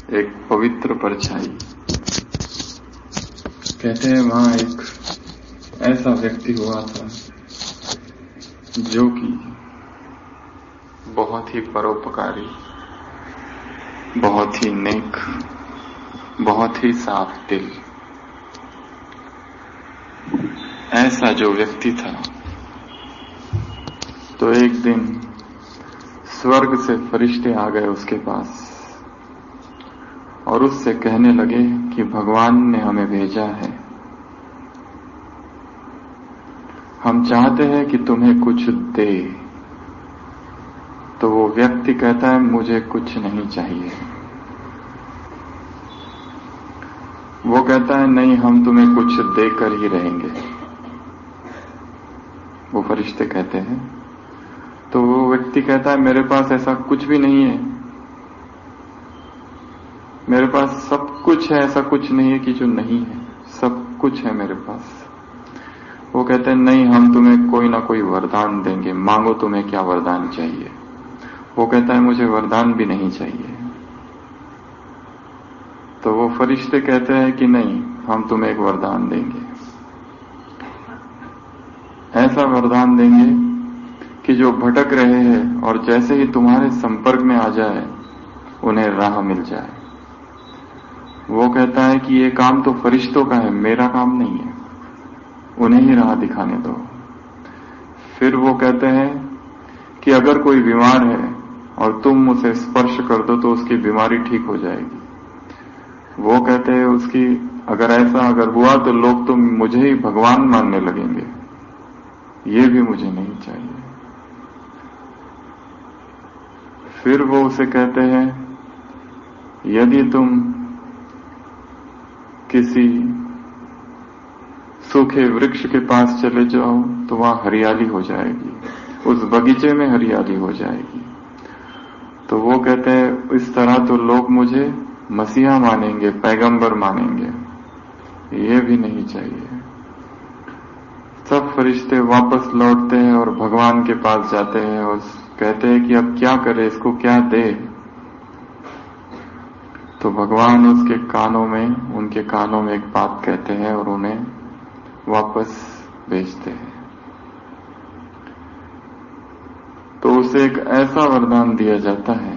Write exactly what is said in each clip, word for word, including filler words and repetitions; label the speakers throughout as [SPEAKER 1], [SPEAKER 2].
[SPEAKER 1] एक पवित्र परछाई। कहते हैं वहां एक ऐसा व्यक्ति हुआ था जो कि बहुत ही परोपकारी, बहुत ही नेक, बहुत ही साफ दिल। ऐसा जो व्यक्ति था तो एक दिन स्वर्ग से फरिश्ते आ गए उसके पास और उससे कहने लगे कि भगवान ने हमें भेजा है, हम चाहते हैं कि तुम्हें कुछ दे। तो वो व्यक्ति कहता है मुझे कुछ नहीं चाहिए। वो कहता है नहीं, हम तुम्हें कुछ देकर ही रहेंगे। वो फरिश्ते कहते हैं। तो वो व्यक्ति कहता है मेरे पास ऐसा कुछ भी नहीं है, मेरे पास सब कुछ है, ऐसा कुछ नहीं है कि जो नहीं है, सब कुछ है मेरे पास। वो कहते हैं नहीं, हम तुम्हें कोई ना कोई वरदान देंगे, मांगो तुम्हें क्या वरदान चाहिए। वो कहता है मुझे वरदान भी नहीं चाहिए। तो वो फरिश्ते कहते हैं कि नहीं, हम तुम्हें एक वरदान देंगे, ऐसा वरदान देंगे कि जो भटक रहे हैं और जैसे ही तुम्हारे संपर्क में आ जाए उन्हें राह मिल जाए। वो कहता है कि ये काम तो फरिश्तों का है, मेरा काम नहीं है, उन्हें ही राह दिखाने दो। फिर वो कहते हैं कि अगर कोई बीमार है और तुम उसे स्पर्श कर दो तो उसकी बीमारी ठीक हो जाएगी। वो कहते हैं उसकी अगर ऐसा अगर हुआ तो लोग तो मुझे ही भगवान मानने लगेंगे, ये भी मुझे नहीं चाहिए। फिर वो उसे कहते हैं यदि तुम किसी सूखे वृक्ष के पास चले जाओ तो वहां हरियाली हो जाएगी, उस बगीचे में हरियाली हो जाएगी। तो वो कहते हैं इस तरह तो लोग मुझे मसीहा मानेंगे, पैगंबर मानेंगे, ये भी नहीं चाहिए। सब फरिश्ते वापस लौटते हैं और भगवान के पास जाते हैं और कहते हैं कि अब क्या करें, इसको क्या दे। तो भगवान उसके कानों में उनके कानों में एक बात कहते हैं और उन्हें वापस भेजते हैं। तो उसे एक ऐसा वरदान दिया जाता है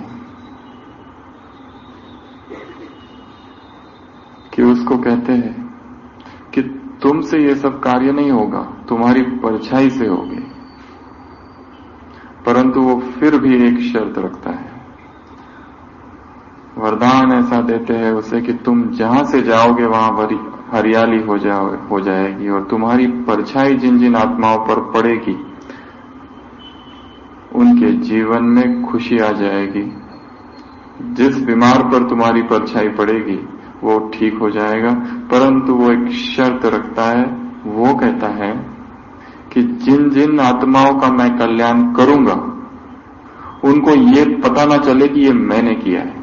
[SPEAKER 1] कि उसको कहते हैं कि तुमसे ये सब कार्य नहीं होगा, तुम्हारी परछाई से होगी। परंतु वो फिर भी एक शर्त रखता है, वरदान ऐसा देते हैं उसे कि तुम जहां से जाओगे वहां हरियाली हो जाओ हो जाएगी और तुम्हारी परछाई जिन जिन आत्माओं पर पड़ेगी उनके जीवन में खुशी आ जाएगी। जिस बीमार पर तुम्हारी परछाई पड़ेगी वो ठीक हो जाएगा। परंतु वो एक शर्त रखता है, वो कहता है कि जिन जिन आत्माओं का मैं कल्याण करूंगा उनको ये पता ना चले कि ये मैंने किया है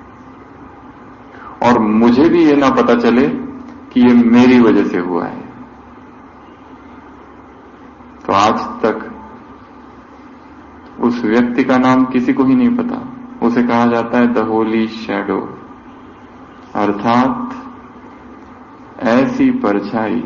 [SPEAKER 1] और मुझे भी ये ना पता चले कि ये मेरी वजह से हुआ है। तो आज तक उस व्यक्ति का नाम किसी को ही नहीं पता। उसे कहा जाता है द होली शैडो, अर्थात ऐसी परछाई,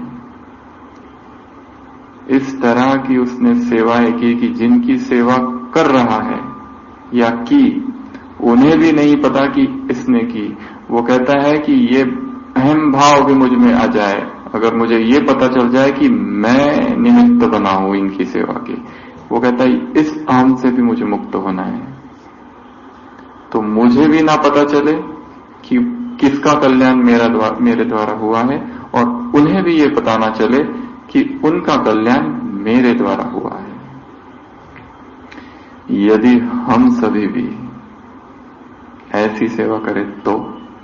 [SPEAKER 1] इस तरह की उसने सेवाएं की कि जिनकी सेवा कर रहा है या की उन्हें भी नहीं पता कि इसने की। वो कहता है कि ये अहम भाव भी मुझ में आ जाए, अगर मुझे ये पता चल जाए कि मैं निमित्त बना हूं इनकी सेवा के। वो कहता है इस अहम से भी मुझे मुक्त होना है। तो मुझे भी ना पता चले कि किसका कल्याण मेरा द्वारा मेरे द्वारा हुआ है और उन्हें भी ये पता ना चले कि उनका कल्याण मेरे द्वारा हुआ है। यदि हम सभी भी ऐसी सेवा करें तो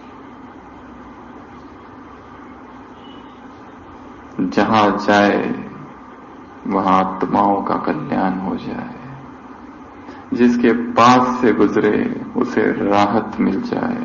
[SPEAKER 1] जहां जाए वहां आत्माओं का कल्याण हो जाए, जिसके पास से गुजरे उसे राहत मिल जाए।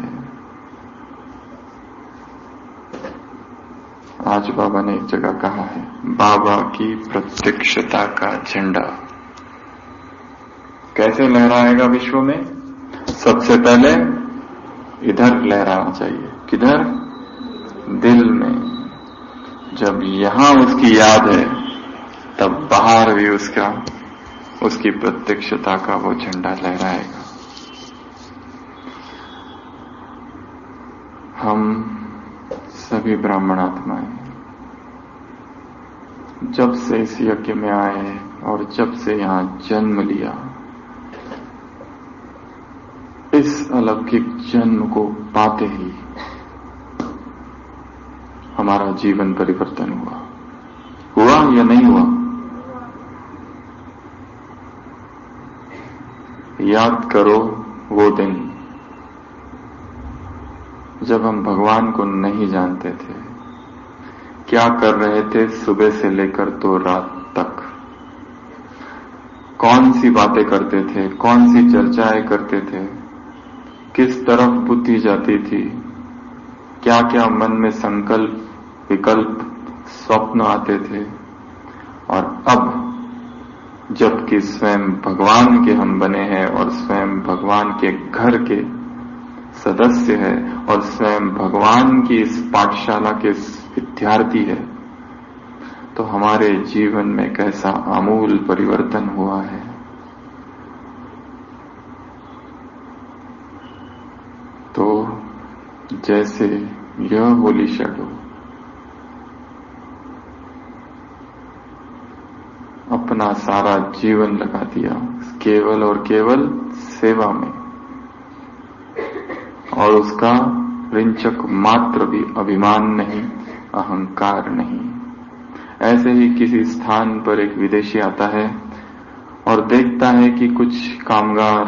[SPEAKER 1] आज बाबा ने एक जगह कहा है, बाबा की प्रत्यक्षता का झंडा कैसे लहराएगा विश्व में। सबसे पहले इधर लहराना चाहिए। किधर? दिल में। जब यहां उसकी याद है तब बाहर भी उसका उसकी प्रत्यक्षता का वो झंडा लहराएगा। हम सभी ब्राह्मण आत्माएं जब से इस यज्ञ में आए और जब से यहां जन्म लिया, इस अलौकिक जन्म को पाते ही हमारा जीवन परिवर्तन हुआ। हुआ या नहीं हुआ? याद करो वो दिन जब हम भगवान को नहीं जानते थे, क्या कर रहे थे सुबह से लेकर तो रात तक, कौन सी बातें करते थे, कौन सी चर्चाएं करते थे, किस तरफ बुद्धि जाती थी, क्या क्या मन में संकल्प, विकल्प, स्वप्न आते थे। और अब जबकि स्वयं भगवान के हम बने हैं और स्वयं भगवान के घर के सदस्य है और स्वयं भगवान की इस पाठशाला के विद्यार्थी है, तो हमारे जीवन में कैसा आमूल परिवर्तन हुआ है। तो जैसे यह होली शैडो अपना सारा जीवन लगा दिया केवल और केवल सेवा में, और उसका रिंचक मात्र भी अभिमान नहीं, अहंकार नहीं। ऐसे ही किसी स्थान पर एक विदेशी आता है और देखता है कि कुछ कामगार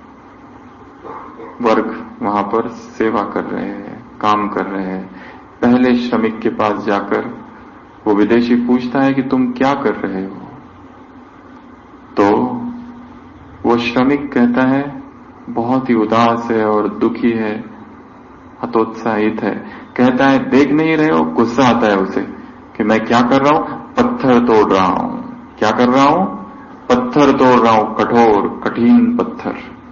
[SPEAKER 1] वर्ग वहां पर सेवा कर रहे हैं, काम कर रहे हैं। पहले श्रमिक के पास जाकर वो विदेशी पूछता है कि तुम क्या कर रहे हो? तो वो श्रमिक कहता है, बहुत ही उदास है और दुखी है, हतोत्साहित है। कहता है, देख नहीं रहे हो? गुस्सा आता है उसे कि मैं क्या कर रहा हूं? पत्थर तोड़ रहा हूं। क्या कर रहा हूं? पत्थर तोड़ रहा हूं, कठोर कठिन पत्थर।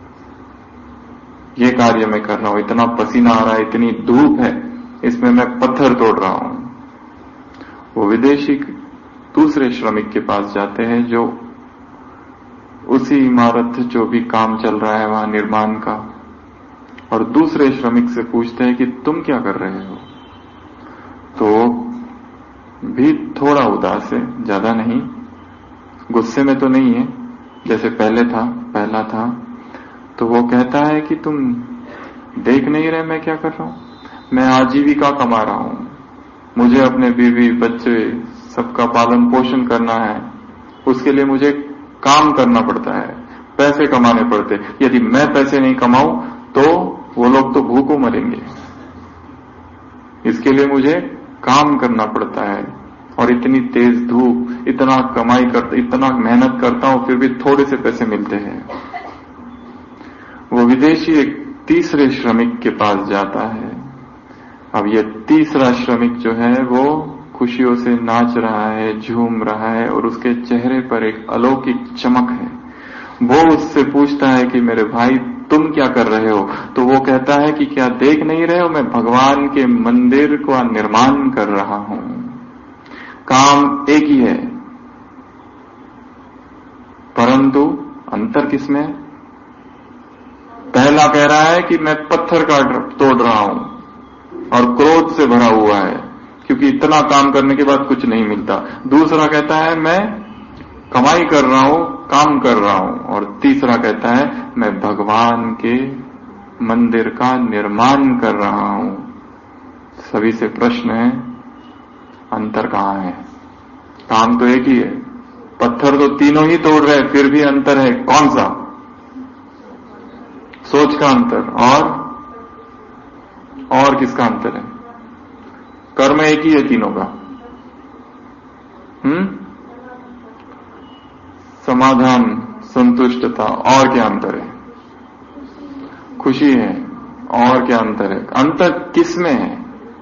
[SPEAKER 1] ये कार्य मैं कर रहा हूं, इतना पसीना आ रहा है, इतनी धूप है, इसमें मैं पत्थर तोड़ रहा हूं। वो विदेशी दूसरे श्रमिक के पास जाते हैं जो उसी इमारत जो भी काम चल रहा है वहां निर्माण का, और दूसरे श्रमिक से पूछते हैं कि तुम क्या कर रहे हो? तो भी थोड़ा उदास है, ज्यादा नहीं, गुस्से में तो नहीं है जैसे पहले था पहला था। तो वो कहता है कि तुम देख नहीं रहे मैं क्या कर रहा हूं? मैं आजीविका कमा रहा हूं, मुझे अपने बीवी बच्चे सबका पालन पोषण करना है, उसके लिए मुझे काम करना पड़ता है, पैसे कमाने पड़ते। यदि मैं पैसे नहीं कमाऊं तो वो लोग तो भूखों मरेंगे, इसके लिए मुझे काम करना पड़ता है। और इतनी तेज धूप, इतना कमाई करता, इतना मेहनत करता हूं, फिर भी थोड़े से पैसे मिलते हैं। वो विदेशी एक तीसरे श्रमिक के पास जाता है। अब ये तीसरा श्रमिक जो है वो खुशियों से नाच रहा है, झूम रहा है, और उसके चेहरे पर एक अलौकिक चमक है। वो उससे पूछता है कि मेरे भाई तुम क्या कर रहे हो? तो वो कहता है कि क्या देख नहीं रहे हो, मैं भगवान के मंदिर का निर्माण कर रहा हूं। काम एक ही है, परंतु अंतर किसमें? पहला कह रहा है कि मैं पत्थर का तोड़ रहा हूं और क्रोध से भरा हुआ है क्योंकि इतना काम करने के बाद कुछ नहीं मिलता। दूसरा कहता है मैं कमाई कर रहा हूं, काम कर रहा हूं। और तीसरा कहता है मैं भगवान के मंदिर का निर्माण कर रहा हूं। सभी से प्रश्न है, अंतर कहां है? काम तो एक ही है, पत्थर तो तीनों ही तोड़ रहे हैं, फिर भी अंतर है। कौन सा? सोच का अंतर। और और किसका अंतर है? कर्म एक ही है तीनों का। हम्म समाधान, संतुष्टता, और क्या अंतर है? खुशी है, और क्या अंतर है? अंतर किस में है?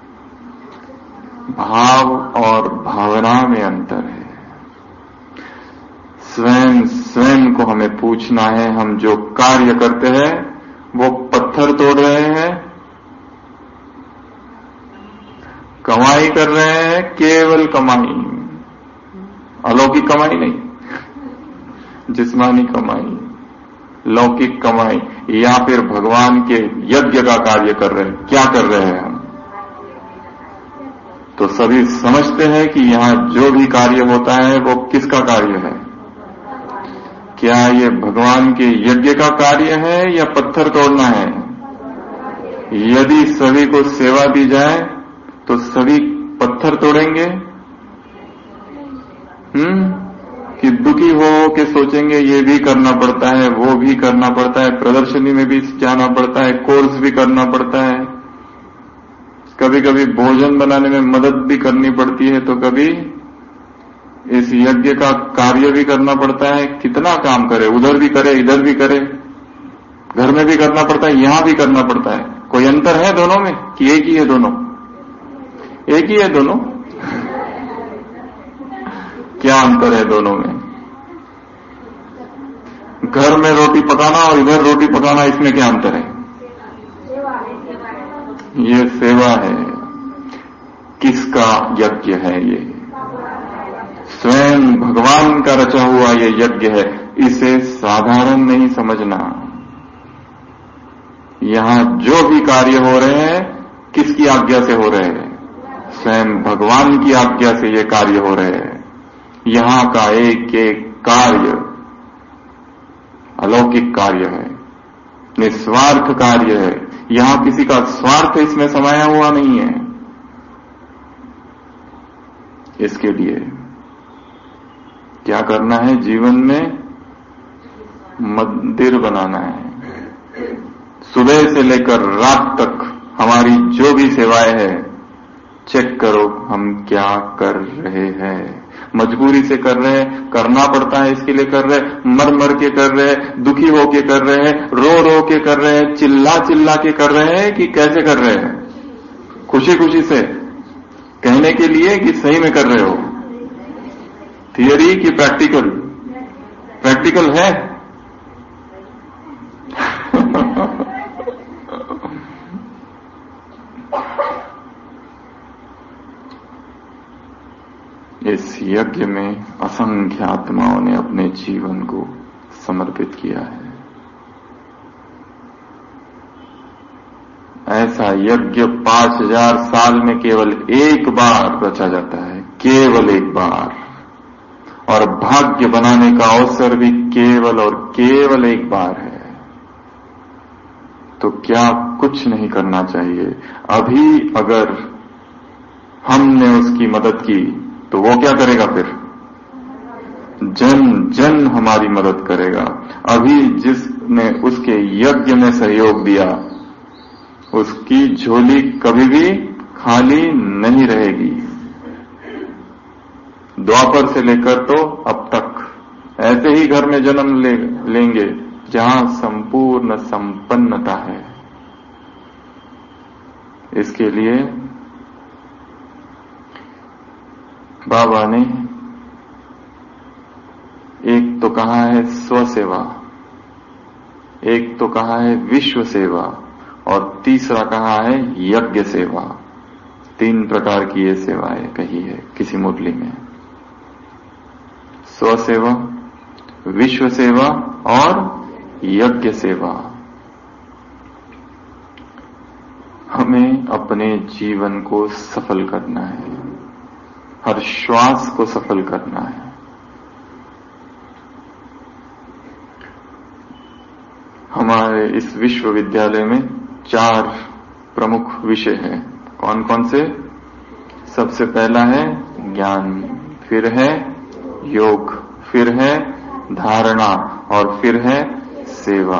[SPEAKER 1] भाव और भावना में अंतर है। स्वयं स्वयं को हमें पूछना है, हम जो कार्य करते हैं वो पत्थर तोड़ रहे हैं कर रहे हैं, केवल कमाई, अलौकिक कमाई नहीं, जिस्मानी कमाई, लौकिक कमाई, या फिर भगवान के यज्ञ का कार्य कर रहे हैं। क्या कर रहे हैं हम? तो सभी समझते हैं कि यहां जो भी कार्य होता है वो किसका कार्य है? क्या ये भगवान के यज्ञ का कार्य है या पत्थर तोड़ना है? यदि सभी को सेवा दी जाए तो सभी पत्थर तोड़ेंगे? हम्म कि दुखी हो के सोचेंगे ये भी करना पड़ता है, वो भी करना पड़ता है, प्रदर्शनी में भी जाना पड़ता है, कोर्स भी करना पड़ता है, कभी कभी भोजन बनाने में मदद भी करनी पड़ती है, तो कभी इस यज्ञ का कार्य भी करना पड़ता है। कितना काम करे, उधर भी करे, इधर भी करे, घर में भी करना पड़ता है, यहां भी करना पड़ता है। कोई अंतर है दोनों में कि एक ही है दोनों? एक ही है दोनों। क्या अंतर है दोनों में? घर में रोटी पकाना और इधर रोटी पकाना, इसमें क्या अंतर है? ये सेवा है। किसका यज्ञ है ये? स्वयं भगवान का रचा हुआ ये यज्ञ है। इसे साधारण नहीं समझना। यहां जो भी कार्य हो रहे हैं किसकी आज्ञा से हो रहे हैं? स्वयं भगवान की आज्ञा से ये कार्य हो रहे हैं। यहां का एक एक कार्य अलौकिक कार्य है, निस्वार्थ कार्य है। यहां किसी का स्वार्थ इसमें समाया हुआ नहीं है। इसके लिए क्या करना है? जीवन में मंदिर बनाना है। सुबह से लेकर रात तक हमारी जो भी सेवाएं हैं, चेक करो हम क्या कर रहे हैं। मजबूरी से कर रहे हैं, करना पड़ता है इसके लिए कर रहे हैं, मर मर के कर रहे हैं, दुखी होके कर रहे हैं, रो रो के कर रहे हैं, चिल्ला चिल्ला के कर रहे हैं, कि कैसे कर रहे हैं? खुशी खुशी से कहने के लिए कि सही में कर रहे हो? थियरी की प्रैक्टिकल? प्रैक्टिकल है। इस यज्ञ में असंख्य आत्माओं ने अपने जीवन को समर्पित किया है। ऐसा यज्ञ पांच हजार साल में केवल एक बार रचा जाता है, केवल एक बार। और भाग्य बनाने का अवसर भी केवल और केवल एक बार है। तो क्या कुछ नहीं करना चाहिए? अभी अगर हमने उसकी मदद की तो वो क्या करेगा फिर? जन जन हमारी मदद करेगा। अभी जिसने उसके यज्ञ में सहयोग दिया उसकी झोली कभी भी खाली नहीं रहेगी। द्वापर से लेकर तो अब तक ऐसे ही घर में जन्म ले, लेंगे जहां संपूर्ण संपन्नता है। इसके लिए बाबा ने एक तो कहा है स्वसेवा, एक तो कहा है विश्व सेवा, और तीसरा कहा है यज्ञ सेवा। तीन प्रकार की ये सेवाएं कही है किसी मुरली में। स्वसेवा, विश्व सेवा और यज्ञ सेवा। हमें अपने जीवन को सफल करना है, हर श्वास को सफल करना है। हमारे इस विश्वविद्यालय में चार प्रमुख विषय हैं। कौन कौन से? सबसे पहला है ज्ञान, फिर है योग, फिर है धारणा और फिर है सेवा।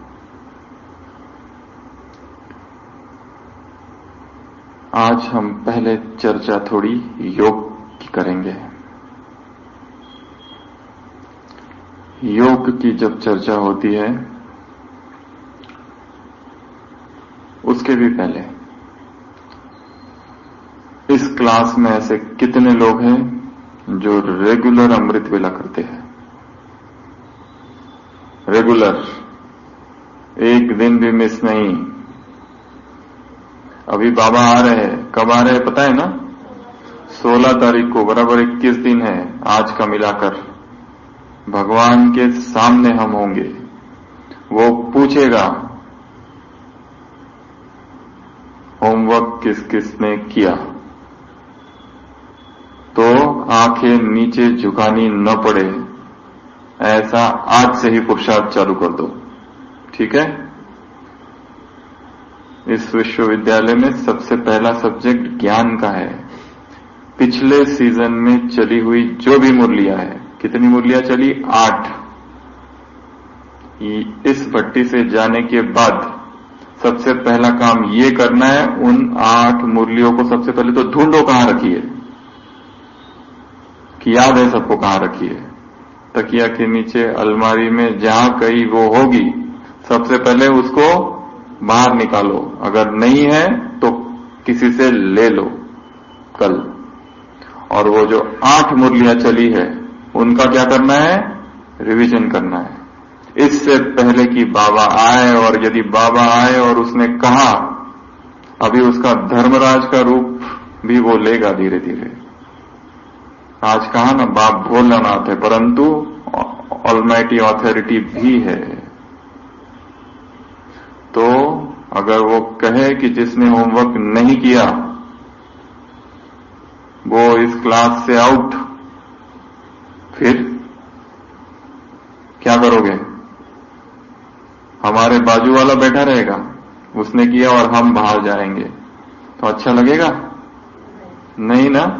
[SPEAKER 1] आज हम पहले चर्चा थोड़ी योग की करेंगे। योग की जब चर्चा होती है उसके भी पहले इस क्लास में ऐसे कितने लोग हैं जो रेगुलर अमृत वेला करते हैं? रेगुलर, एक दिन भी मिस नहीं। अभी बाबा आ रहे हैं, कब आ रहे हैं पता है ना? सोलह तारीख को बराबर इक्कीस दिन है आज का मिलाकर, भगवान के सामने हम होंगे। वो पूछेगा होमवर्क किस किस ने किया, तो आंखें नीचे झुकानी न पड़े ऐसा आज से ही पुरुषार्थ चालू कर दो, ठीक है। इस विश्वविद्यालय में सबसे पहला सब्जेक्ट ज्ञान का है। पिछले सीजन में चली हुई जो भी मुरलियां है, कितनी मुरलियां चली? आठ। इस भट्टी से जाने के बाद सबसे पहला काम ये करना है, उन आठ मुरलियों को सबसे पहले तो ढूंढो कहां रखी है, कि याद है सबको कहां रखी है। तकिया के नीचे, अलमारी में, जहां कहीं वो होगी सबसे पहले उसको बाहर निकालो। अगर नहीं है तो किसी से ले लो कल। और वो जो आठ मुरलियां चली है उनका क्या करना है? रिवीजन करना है। इससे पहले कि बाबा आए, और यदि बाबा आए और उसने कहा, अभी उसका धर्मराज का रूप भी वो लेगा धीरे धीरे। आज कहा ना बाप भोलानाथ है, परंतु ऑलमाइटी ऑथोरिटी भी है। तो अगर वो कहे कि जिसने होमवर्क नहीं किया वो इस क्लास से आउट, फिर क्या करोगे? हमारे बाजू वाला बैठा रहेगा, उसने किया और हम बाहर जाएंगे, तो अच्छा लगेगा? नहीं ना।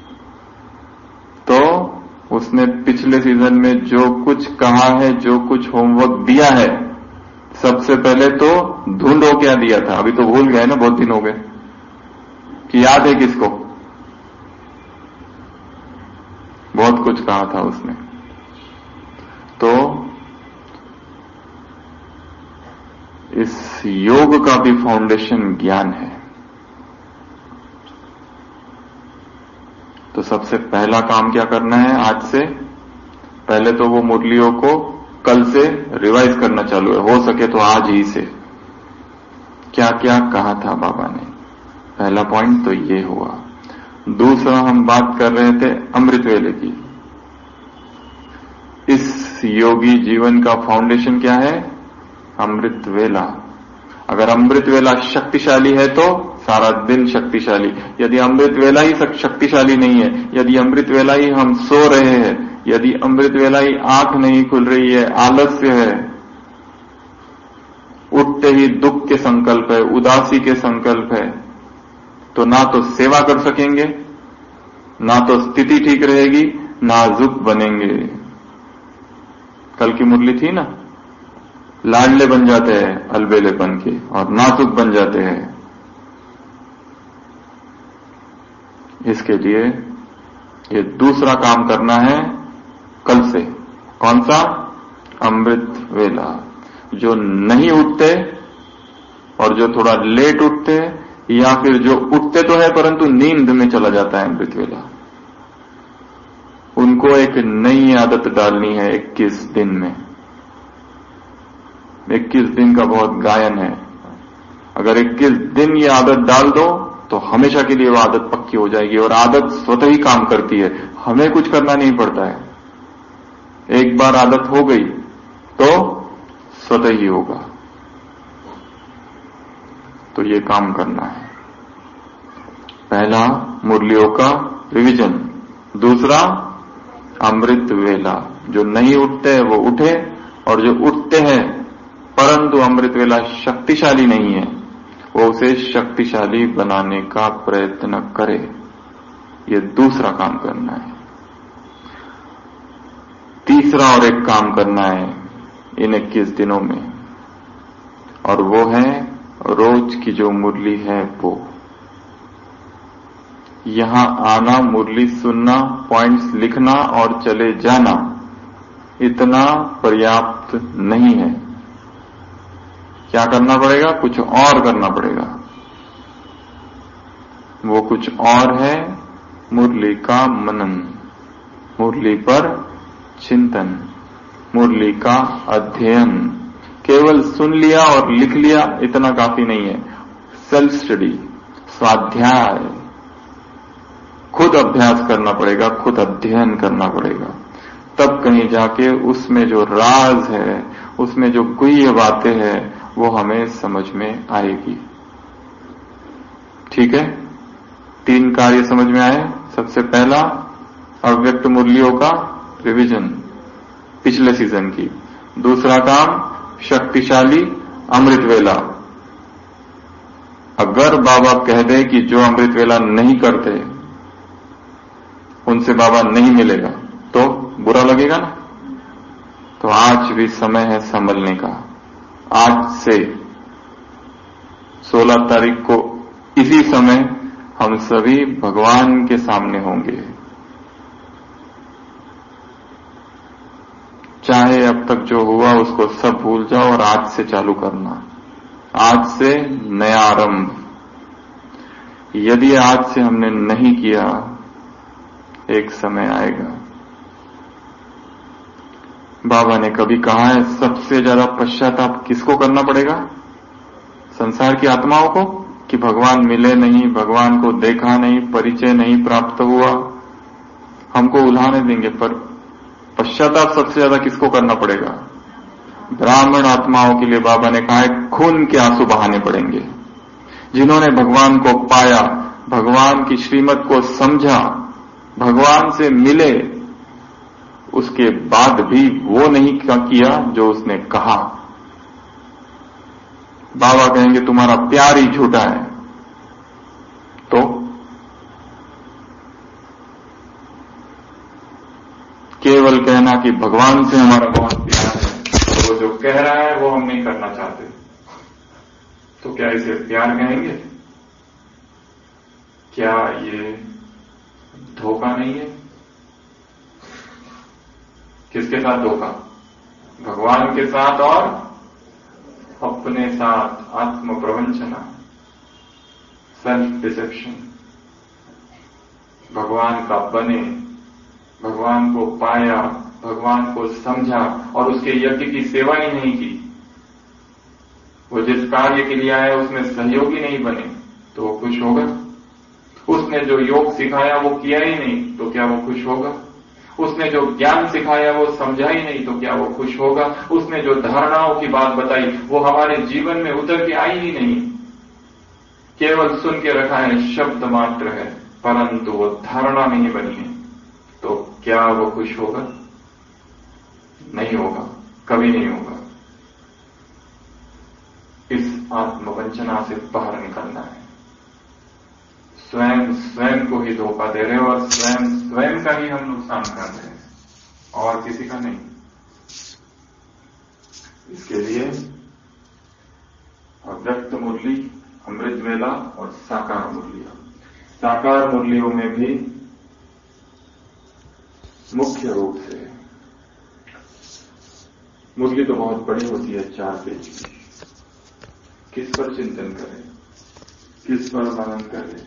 [SPEAKER 1] तो उसने पिछले सीजन में जो कुछ कहा है, जो कुछ होमवर्क दिया है, सबसे पहले तो ढूंढो क्या दिया था। अभी तो भूल गए ना, बहुत दिन हो गए। कि याद है किसको? बहुत कुछ कहा था उसने। तो इस योग का भी फाउंडेशन ज्ञान है। तो सबसे पहला काम क्या करना है आज से? पहले तो वो मुरलियों को कल से रिवाइज करना चालू है, हो सके तो आज ही से। क्या क्या कहा था बाबा ने, पहला पॉइंट तो ये हुआ। दूसरा, हम बात कर रहे थे अमृत वेले की। इस योगी जीवन का फाउंडेशन क्या है? अमृत वेला। अगर अमृत वेला शक्तिशाली है तो सारा दिन शक्तिशाली। यदि अमृत वेला ही शक्तिशाली नहीं है, यदि अमृत वेला ही हम सो रहे हैं, यदि अमृत वेला ही आंख नहीं खुल रही है, आलस्य है, उठते ही दुख के संकल्प है, उदासी के संकल्प है, तो ना तो सेवा कर सकेंगे, ना तो स्थिति ठीक रहेगी, नाजुक बनेंगे। कल की मुरली थी ना, लाडले बन जाते हैं अलबेलेपन के और नाजुक बन जाते हैं। इसके लिए ये दूसरा काम करना है कल से। कौन सा? अमृत वेला। जो नहीं उठते और जो थोड़ा लेट उठते, या फिर जो उठते तो है परंतु नींद में चला जाता है अमृत वेला, उनको एक नई आदत डालनी है इक्कीस दिन में। इक्कीस दिन का बहुत गायन है। अगर इक्कीस दिन ये आदत डाल दो तो हमेशा के लिए वो आदत पक्की हो जाएगी। और आदत स्वतः ही काम करती है, हमें कुछ करना नहीं पड़ता है। एक बार आदत हो गई तो स्वतः ही होगा। तो ये काम करना है। पहला मुरलियों का रिवीजन, दूसरा अमृत वेला। जो नहीं उठते हैं वो उठे, और जो उठते हैं परंतु अमृत वेला शक्तिशाली नहीं है, वो उसे शक्तिशाली बनाने का प्रयत्न करे। ये दूसरा काम करना है। तीसरा और एक काम करना है इन इक्कीस दिनों में, और वो है रोज की जो मुरली है वो। यहां आना, मुरली सुनना, पॉइंट्स लिखना और चले जाना इतना पर्याप्त नहीं है। क्या करना पड़ेगा? कुछ और करना पड़ेगा। वो कुछ और है मुरली का मनन, मुरली पर चिंतन, मुरली का अध्ययन। केवल सुन लिया और लिख लिया इतना काफी नहीं है। सेल्फ स्टडी, स्वाध्याय, खुद अभ्यास करना पड़ेगा, खुद अध्ययन करना पड़ेगा, तब कहीं जाके उसमें जो राज है, उसमें जो गुह्य बातें हैं, वो हमें समझ में आएगी। ठीक है, तीन कार्य समझ में आए। सबसे पहला, अव्यक्त मुरलियों का रिवीजन पिछले सीजन की। दूसरा काम, शक्तिशाली अमृत वेला। अगर बाबा कह दे कि जो अमृत वेला नहीं करते उनसे बाबा नहीं मिलेगा, तो बुरा लगेगा ना। तो आज भी समय है संभलने का। आज से सोलह तारीख को इसी समय हम सभी भगवान के सामने होंगे। चाहे अब तक जो हुआ उसको सब भूल जाओ और आज से चालू करना। आज से नया आरंभ। यदि आज से हमने नहीं किया, एक समय आएगा। बाबा ने कभी कहा है, सबसे ज्यादा पश्चाताप किसको करना पड़ेगा? संसार की आत्माओं को, कि भगवान मिले नहीं, भगवान को देखा नहीं, परिचय नहीं प्राप्त हुआ। हमको उल्हाने देंगे, पर पश्चाताप सबसे ज्यादा किसको करना पड़ेगा? ब्राह्मण आत्माओं के लिए बाबा ने कहा है, खून के आंसू बहाने पड़ेंगे। जिन्होंने भगवान को पाया, भगवान की श्रीमत को समझा, भगवान से मिले, उसके बाद भी वो नहीं किया जो उसने कहा। बाबा कहेंगे तुम्हारा प्यार ही झूठा है। तो केवल कहना कि भगवान से हमारा बहुत प्यार है, तो वो जो कह रहा है वो हम नहीं करना चाहते, तो क्या इसे प्यार कहेंगे? क्या ये धोखा नहीं है? किसके साथ धोखा? भगवान के साथ और अपने साथ। आत्म प्रवंचना, सेल्फ डिसेप्शन। भगवान का बने, भगवान को पाया, भगवान को समझा और उसके यज्ञ की सेवा ही नहीं की। वो जिस कार्य के लिए आया उसमें सहयोगी नहीं बने, तो वो खुश होगा? उसने जो योग सिखाया वो किया ही नहीं, तो क्या वो खुश होगा? उसने जो ज्ञान सिखाया वो समझा ही नहीं, तो क्या वो खुश होगा? उसने जो धारणाओं की बात बताई वो हमारे जीवन में उतर के आई ही नहीं, केवल सुन के रखा है, शब्द मात्र है, परंतु वो धारणा नहीं बनी है, तो क्या वो खुश होगा? नहीं होगा, कभी नहीं होगा। इस आत्मवंचना से बाहर निकलना है। स्वयं स्वयं को ही धोखा दे रहे हो और स्वयं स्वयं का ही हम नुकसान कर रहे हैं, और किसी का नहीं। इसके लिए अव्यक्त मुरली, अमृत वेला और साकार मुरलियां। साकार मुरलियों में भी मुख्य रूप से मुरली तो बहुत बड़ी होती है, चार पेज की। किस पर चिंतन करें, किस पर मनन करें?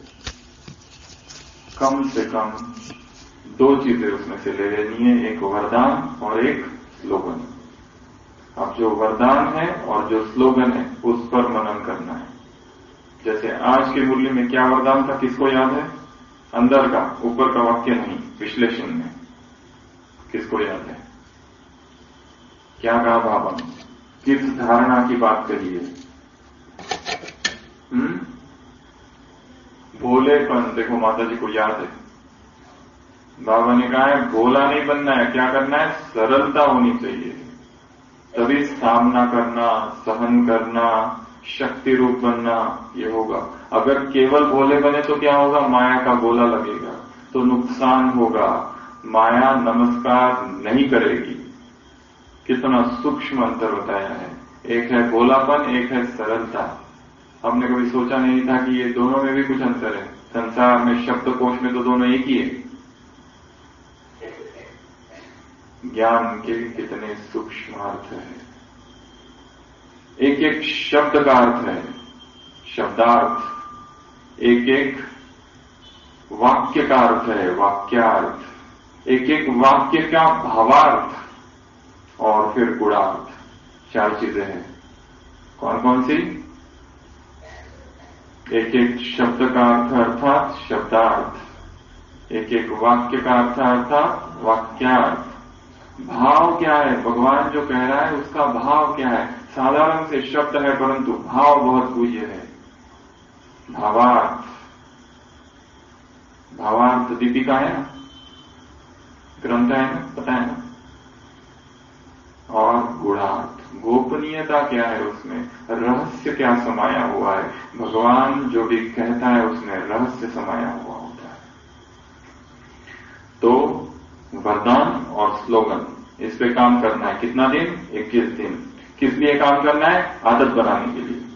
[SPEAKER 1] कम से कम दो चीजें उसमें से ले लेनी है, एक वरदान और एक स्लोगन। अब जो वरदान है और जो स्लोगन है उस पर मनन करना है। जैसे आज की मुरली में क्या वरदान था, किसको याद है? अंदर का, ऊपर का वाक्य नहीं, विश्लेषण में किसको याद है? क्या कहा बाबा? किस धारणा की बात कही है? हम्म भोलेपन। देखो माता जी को याद है, बाबा ने कहा है भोला नहीं बनना है, क्या करना है? सरलता होनी चाहिए, तभी सामना करना, सहन करना, शक्ति रूप बनना ये होगा। अगर केवल भोले बने तो क्या होगा? माया का गोला लगेगा, तो नुकसान होगा। माया नमस्कार नहीं करेगी। कितना सूक्ष्म अंतर बताया है। एक है भोलापन, एक है सरलता। हमने कभी सोचा नहीं था कि ये दोनों में भी कुछ अंतर है। संसार में शब्दकोश में तो दोनों एक ही है। ज्ञान के कितने सूक्ष्म अर्थ है। एक एक शब्द का अर्थ है, शब्दार्थ। एक एक वाक्य का अर्थ है, वाक्यार्थ। एक एक वाक्य का भावार्थ और फिर गुणार्थ। चार चीजें हैं। कौन कौन सी? एक एक शब्द का अर्थ अर्थात शब्दार्थ, एक एक वाक्य का अर्थ अर्थात वाक्यार्थ। भाव क्या है, भगवान जो कह रहा है उसका भाव क्या है। साधारण से शब्द है परंतु भाव बहुत पूज्य है। भावार्थ, भावार्थ दीपिका है ना, ग्रंथ है ना, पता है ना। और गुणार्थ, गोपनीयता क्या है उसमें, रहस्य क्या समाया हुआ है। भगवान जो भी कहता है उसमें रहस्य समाया हुआ होता है। तो वरदान और स्लोगन, इस पे काम करना है। कितना दिन, इक्कीस दिन। किस लिए काम करना है, आदत बनाने के लिए।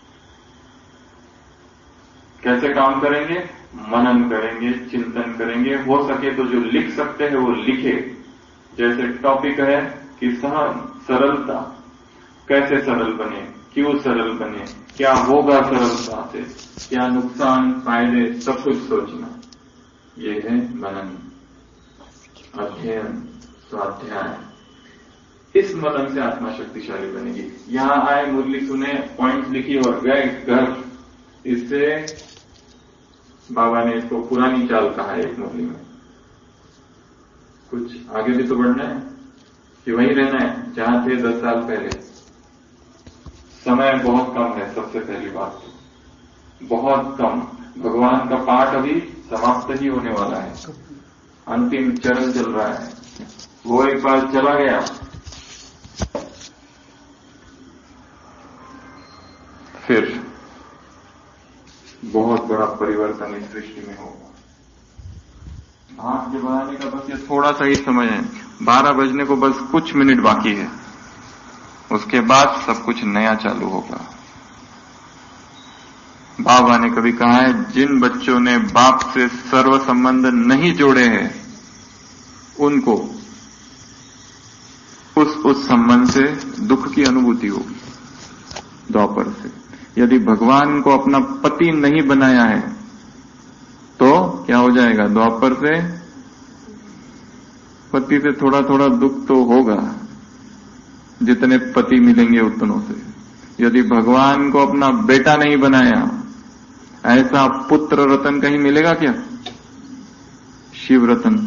[SPEAKER 1] कैसे काम करेंगे, मनन करेंगे, चिंतन करेंगे। हो सके तो जो लिख सकते हैं वो लिखे। जैसे टॉपिक है कि सहन, सरलता, कैसे सरल बने, क्यों सरल बने, क्या होगा सरलता से, क्या नुकसान फायदे, सब कुछ सोचना। ये है मनन, अध्ययन, स्वाध्याय। इस मनन से आत्मा शक्तिशाली बनेगी। यहां आए, मुरली सुने, पॉइंट्स लिखी और गए घर। इससे बाबा ने इसको पुरानी चाल कहा है एक मुरली में। कुछ आगे भी तो बढ़ना है कि वहीं रहना है जहां थे दस साल पहले। समय बहुत कम है, सबसे पहली बात तो बहुत कम। भगवान का पाठ अभी समाप्त ही होने वाला है, अंतिम चरण चल रहा है। वो एक बार चला गया, फिर बहुत बड़ा परिवर्तन इस सृष्टि में होगा। भाग्य बढ़ाने का बस ये थोड़ा सा ही समय है। बारह बजने को बस कुछ मिनट बाकी है, उसके बाद सब कुछ नया चालू होगा। बाबा ने कभी कहा है, जिन बच्चों ने बाप से सर्व संबंध नहीं जोड़े हैं उनको उस उस संबंध से दुख की अनुभूति होगी द्वापर से। यदि भगवान को अपना पति नहीं बनाया है तो क्या हो जाएगा, द्वापर से पति से थोड़ा थोड़ा दुख तो होगा, जितने पति मिलेंगे उतनों से। यदि भगवान को अपना बेटा नहीं बनाया, ऐसा पुत्र रतन कहीं मिलेगा क्या, शिव रतन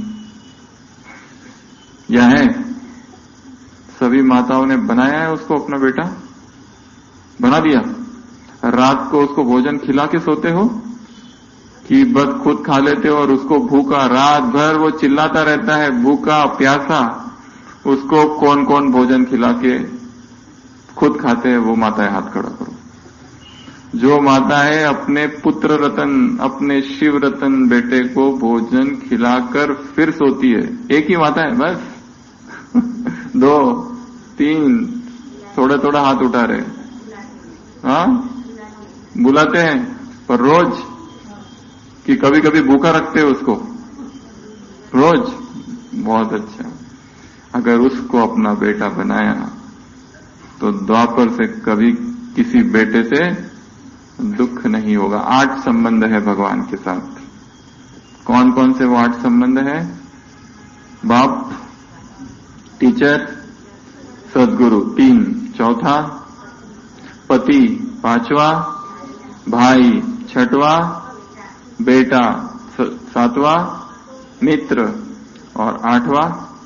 [SPEAKER 1] या है। सभी माताओं ने बनाया है उसको अपना बेटा, बना दिया। रात को उसको भोजन खिला के सोते हो कि बस खुद खा लेते हो और उसको भूखा, रात भर वो चिल्लाता रहता है भूखा प्यासा, उसको कौन कौन भोजन खिला के खुद खाते हैं वो माताएं हाथ खड़ा करो। जो माता है अपने पुत्र रतन, अपने शिव रतन बेटे को भोजन खिलाकर फिर सोती है, एक ही माता है बस। दो तीन थोड़ा थोड़ा हाथ उठा रहे, हाँ बुलाते हैं, पर रोज कि कभी कभी भूखा रखते हैं उसको, रोज। बहुत अच्छा। अगर उसको अपना बेटा बनाया तो द्वापर से कभी किसी बेटे से दुख नहीं होगा। आठ संबंध है भगवान के साथ। कौन कौन से वो आठ संबंध है, बाप, टीचर, सदगुरु तीन, चौथा पति, पांचवा भाई, छठवा बेटा, सातवां मित्र और आठवां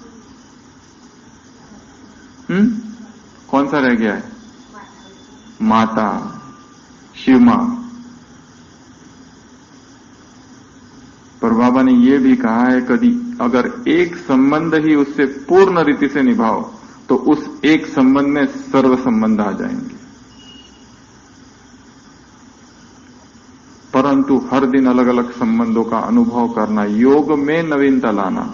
[SPEAKER 1] हम्म कौन सा रह गया है, माता, शिव मां। पर बाबा ने यह भी कहा है, कभी अगर एक संबंध ही उससे पूर्ण रीति से निभाओ तो उस एक संबंध में सर्व संबंध आ जाएंगे। परंतु हर दिन अलग अलग संबंधों का अनुभव करना, योग में नवीनता लाना।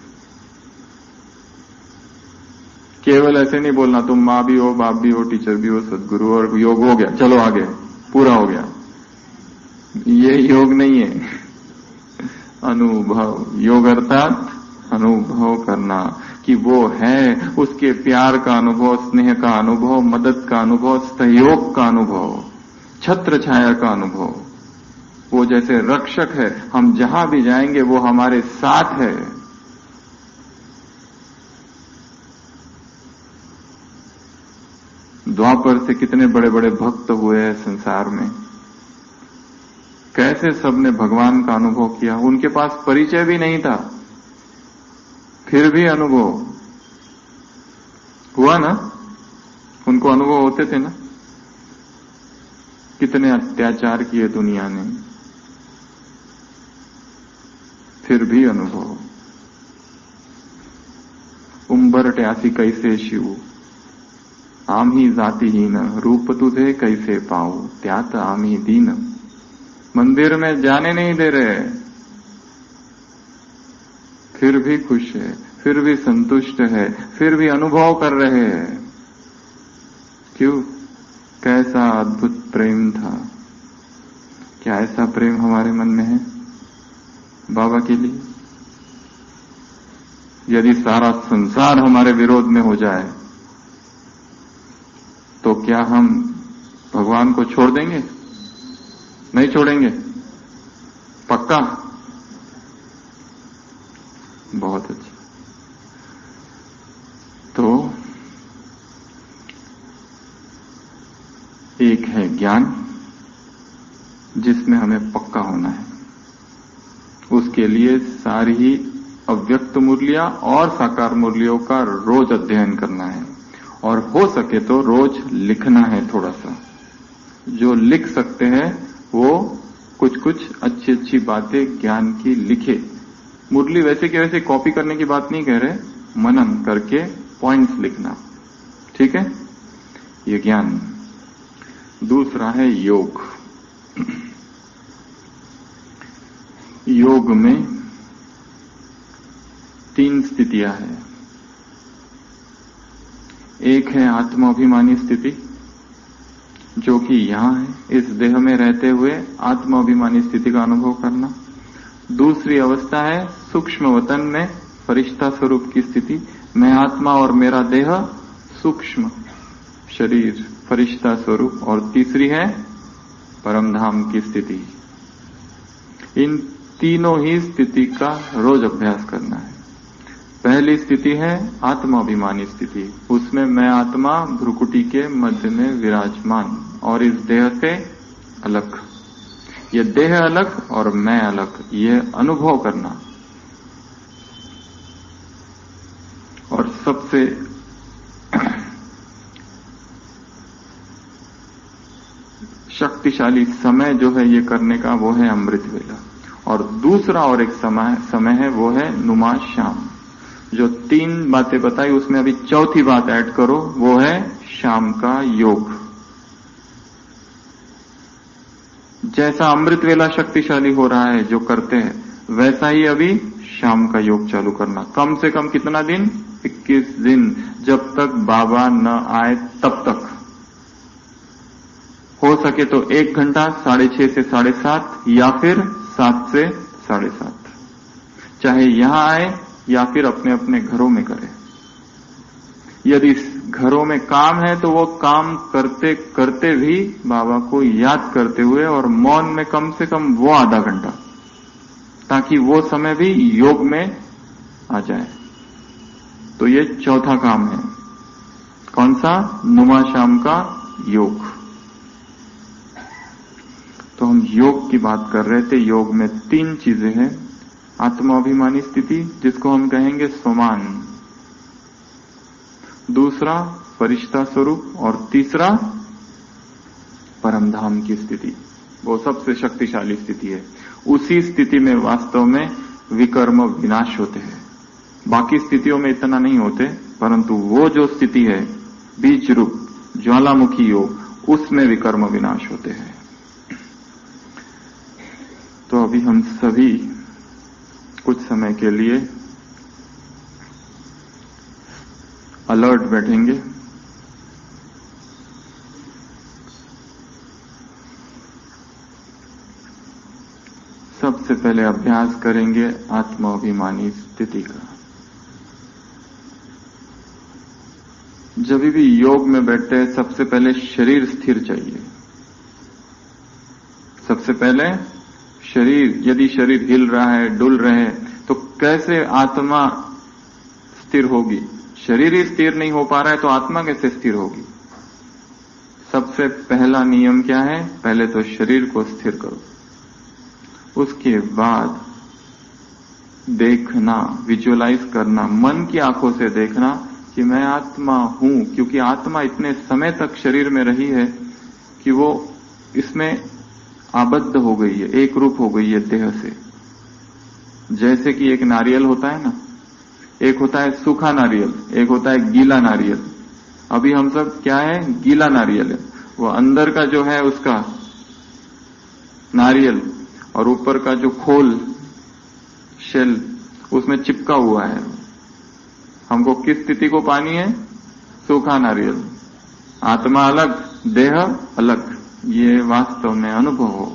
[SPEAKER 1] केवल ऐसे नहीं बोलना तुम मां भी हो, बाप भी हो, टीचर भी हो, सदगुरु और योग हो गया, चलो आगे पूरा हो गया। ये योग नहीं है। अनुभव, योग अर्थात अनुभव करना कि वो है, उसके प्यार का अनुभव, स्नेह का अनुभव, मदद का अनुभव, सहयोग का अनुभव, छत्र छाया का अनुभव। वो जैसे रक्षक है, हम जहां भी जाएंगे वो हमारे साथ है। द्वापर से कितने बड़े बड़े भक्त हुए हैं संसार में, कैसे कैसे सबने भगवान का अनुभव किया। उनके पास परिचय भी नहीं था, फिर भी अनुभव हुआ ना, उनको अनुभव होते थे ना। कितने अत्याचार किए दुनिया ने, फिर भी अनुभव। उंबरट्यासी कैसे शिव, आम्ही जातिहीन, रूप तुझे कैसे पाऊं, त्यात आम्ही दीन। मंदिर में जाने नहीं दे रहे, फिर भी खुश है, फिर भी संतुष्ट है, फिर भी अनुभव कर रहे हैं। क्यों? कैसा अद्भुत प्रेम था। क्या ऐसा प्रेम हमारे मन में है बाबा के लिए? यदि सारा संसार हमारे विरोध में हो जाए तो क्या हम भगवान को छोड़ देंगे? नहीं छोड़ेंगे, पक्का? बहुत अच्छा। तो एक है ज्ञान, जिसमें हमें पक्का होना है। उसके लिए सारी ही अव्यक्त मुरलियां और साकार मुरलियों का रोज अध्ययन करना है, और हो सके तो रोज लिखना है थोड़ा सा। जो लिख सकते हैं वो कुछ कुछ अच्छी अच्छी बातें ज्ञान की लिखे। मुरली वैसे के वैसे कॉपी करने की बात नहीं कह रहे, मनन करके पॉइंट्स लिखना, ठीक है? ये ज्ञान। दूसरा है योग। योग में तीन स्थितियां हैं। एक है आत्माभिमानी स्थिति, जो कि यहां है, इस देह में रहते हुए आत्माभिमानी स्थिति का अनुभव करना। दूसरी अवस्था है सूक्ष्म वतन में फरिश्ता स्वरूप की स्थिति, मैं आत्मा और मेरा देह सूक्ष्म शरीर फरिश्ता स्वरूप। और तीसरी है परमधाम की स्थिति। इन तीनों ही स्थिति का रोज अभ्यास करना है। पहली स्थिति है आत्माभिमानी स्थिति, उसमें मैं आत्मा भ्रुकुटी के मध्य में विराजमान और इस देह से अलग। ये देह अलग और मैं अलग, ये अनुभव करना। और सबसे शक्तिशाली समय जो है ये करने का, वो है अमृत वेला। और दूसरा और एक समय समय है, वो है नुमा शाम। जो तीन बातें बताई उसमें अभी चौथी बात ऐड करो, वो है शाम का योग। जैसा अमृत वेला शक्तिशाली हो रहा है जो करते हैं, वैसा ही अभी शाम का योग चालू करना। कम से कम कितना दिन? इक्कीस दिन, जब तक बाबा न आए तब तक। हो सके तो एक घंटा, साढ़े छह से साढ़े सात, या फिर सात से साढ़े सात, चाहे यहां आए या फिर अपने अपने घरों में करें। यदि घरों में काम है तो वो काम करते करते भी बाबा को याद करते हुए, और मौन में कम से कम वो आधा घंटा, ताकि वो समय भी योग में आ जाए। तो ये चौथा काम है। कौन सा? नुमा शाम का योग। तो हम योग की बात कर रहे थे। योग में तीन चीजें हैं। आत्माभिमानी स्थिति, जिसको हम कहेंगे सोमान। दूसरा फरिश्ता स्वरूप, और तीसरा परमधाम की स्थिति। वो सबसे शक्तिशाली स्थिति है। उसी स्थिति में वास्तव में विकर्म विनाश होते हैं। बाकी स्थितियों में इतना नहीं होते, परंतु वो जो स्थिति है बीज रूप ज्वालामुखी योग, उसमें विकर्म विनाश होते हैं। तो अभी हम सभी कुछ समय के लिए अलर्ट बैठेंगे। सबसे पहले अभ्यास करेंगे आत्माभिमानी स्थिति का। जब भी योग में बैठते हैं, सबसे पहले शरीर स्थिर चाहिए। सबसे पहले शरीर, यदि शरीर हिल रहा है, डुल रहे हैं, तो कैसे आत्मा स्थिर होगी? शरीर ही स्थिर नहीं हो पा रहा है तो आत्मा कैसे स्थिर होगी? सबसे पहला नियम क्या है? पहले तो शरीर को स्थिर करो। उसके बाद देखना, विजुअलाइज करना, मन की आंखों से देखना कि मैं आत्मा हूं, क्योंकि आत्मा इतने समय तक शरीर में रही है कि वो इसमें आबद्ध हो गई है, एक रूप हो गई है देह से। जैसे कि एक नारियल होता है ना, एक होता है सूखा नारियल, एक होता है गीला नारियल। अभी हम सब क्या है, गीला नारियल है। वो अंदर का जो है उसका नारियल और ऊपर का जो खोल शेल उसमें चिपका हुआ है। हमको किस स्थिति को पानी है, सूखा नारियल। आत्मा अलग, देह अलग, ये वास्तव में अनुभव हो।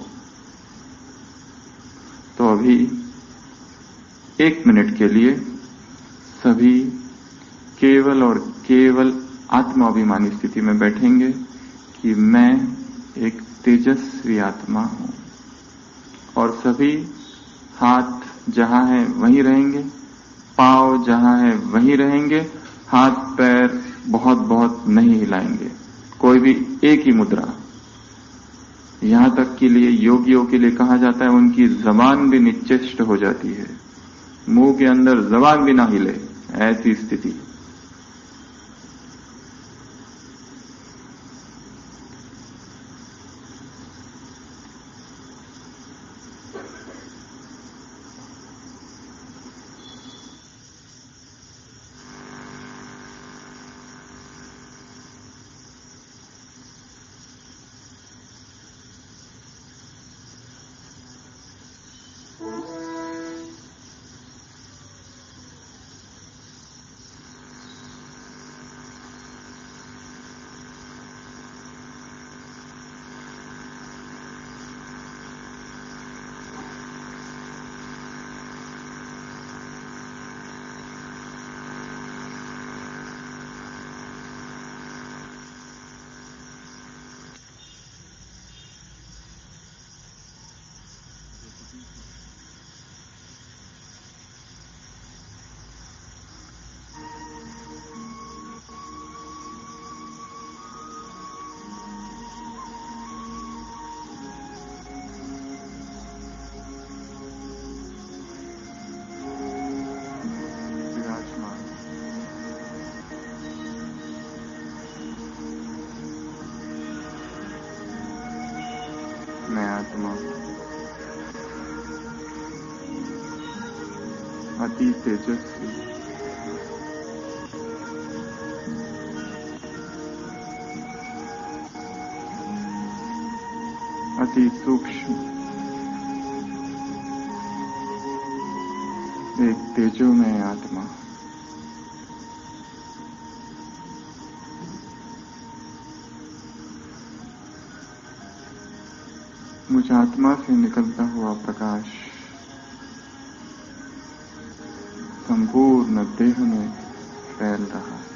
[SPEAKER 1] तो अभी एक मिनट के लिए सभी केवल और केवल आत्माभिमानी स्थिति में बैठेंगे कि मैं एक तेजस्वी आत्मा हूं, और सभी हाथ जहां है वहीं रहेंगे, पांव जहां है वहीं रहेंगे, हाथ पैर बहुत बहुत नहीं हिलाएंगे, कोई भी एक ही मुद्रा। यहां तक के लिए योगियों के लिए कहा जाता है उनकी जबान भी निश्चेष्ट हो जाती है, मुंह के अंदर जबान भी ना हिले, ऐसी स्थिति। मैं आत्मा अति तेजस्वी, अति सूक्ष्म, एक तेजोमय आत्मा। मुझ आत्मा से निकलता हुआ प्रकाश संपूर्ण देह में फैल रहा है।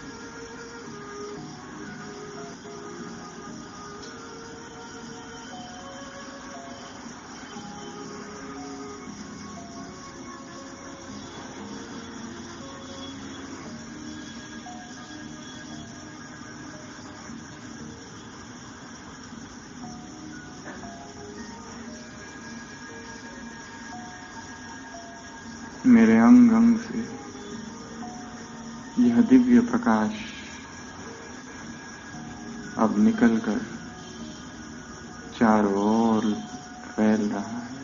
[SPEAKER 1] मेरे अंग अंग से यह दिव्य प्रकाश अब निकलकर चारों ओर फैल रहा है।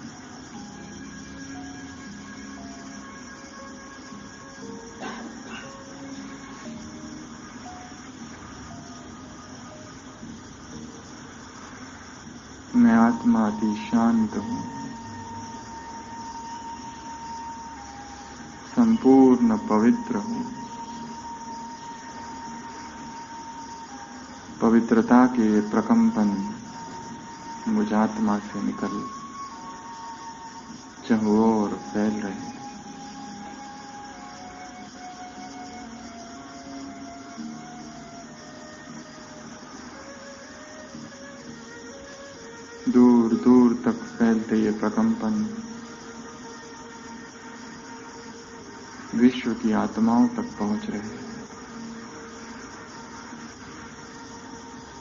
[SPEAKER 1] मैं आत्मा अति शांत हूं, संपूर्ण पवित्र हूं। पवित्रता के प्रकंपन मुझ आत्मा से निकल चहुओर फैल रहे हैं। दूर दूर तक फैलते ये प्रकंपन विश्व की आत्माओं तक पहुंच रहे हैं।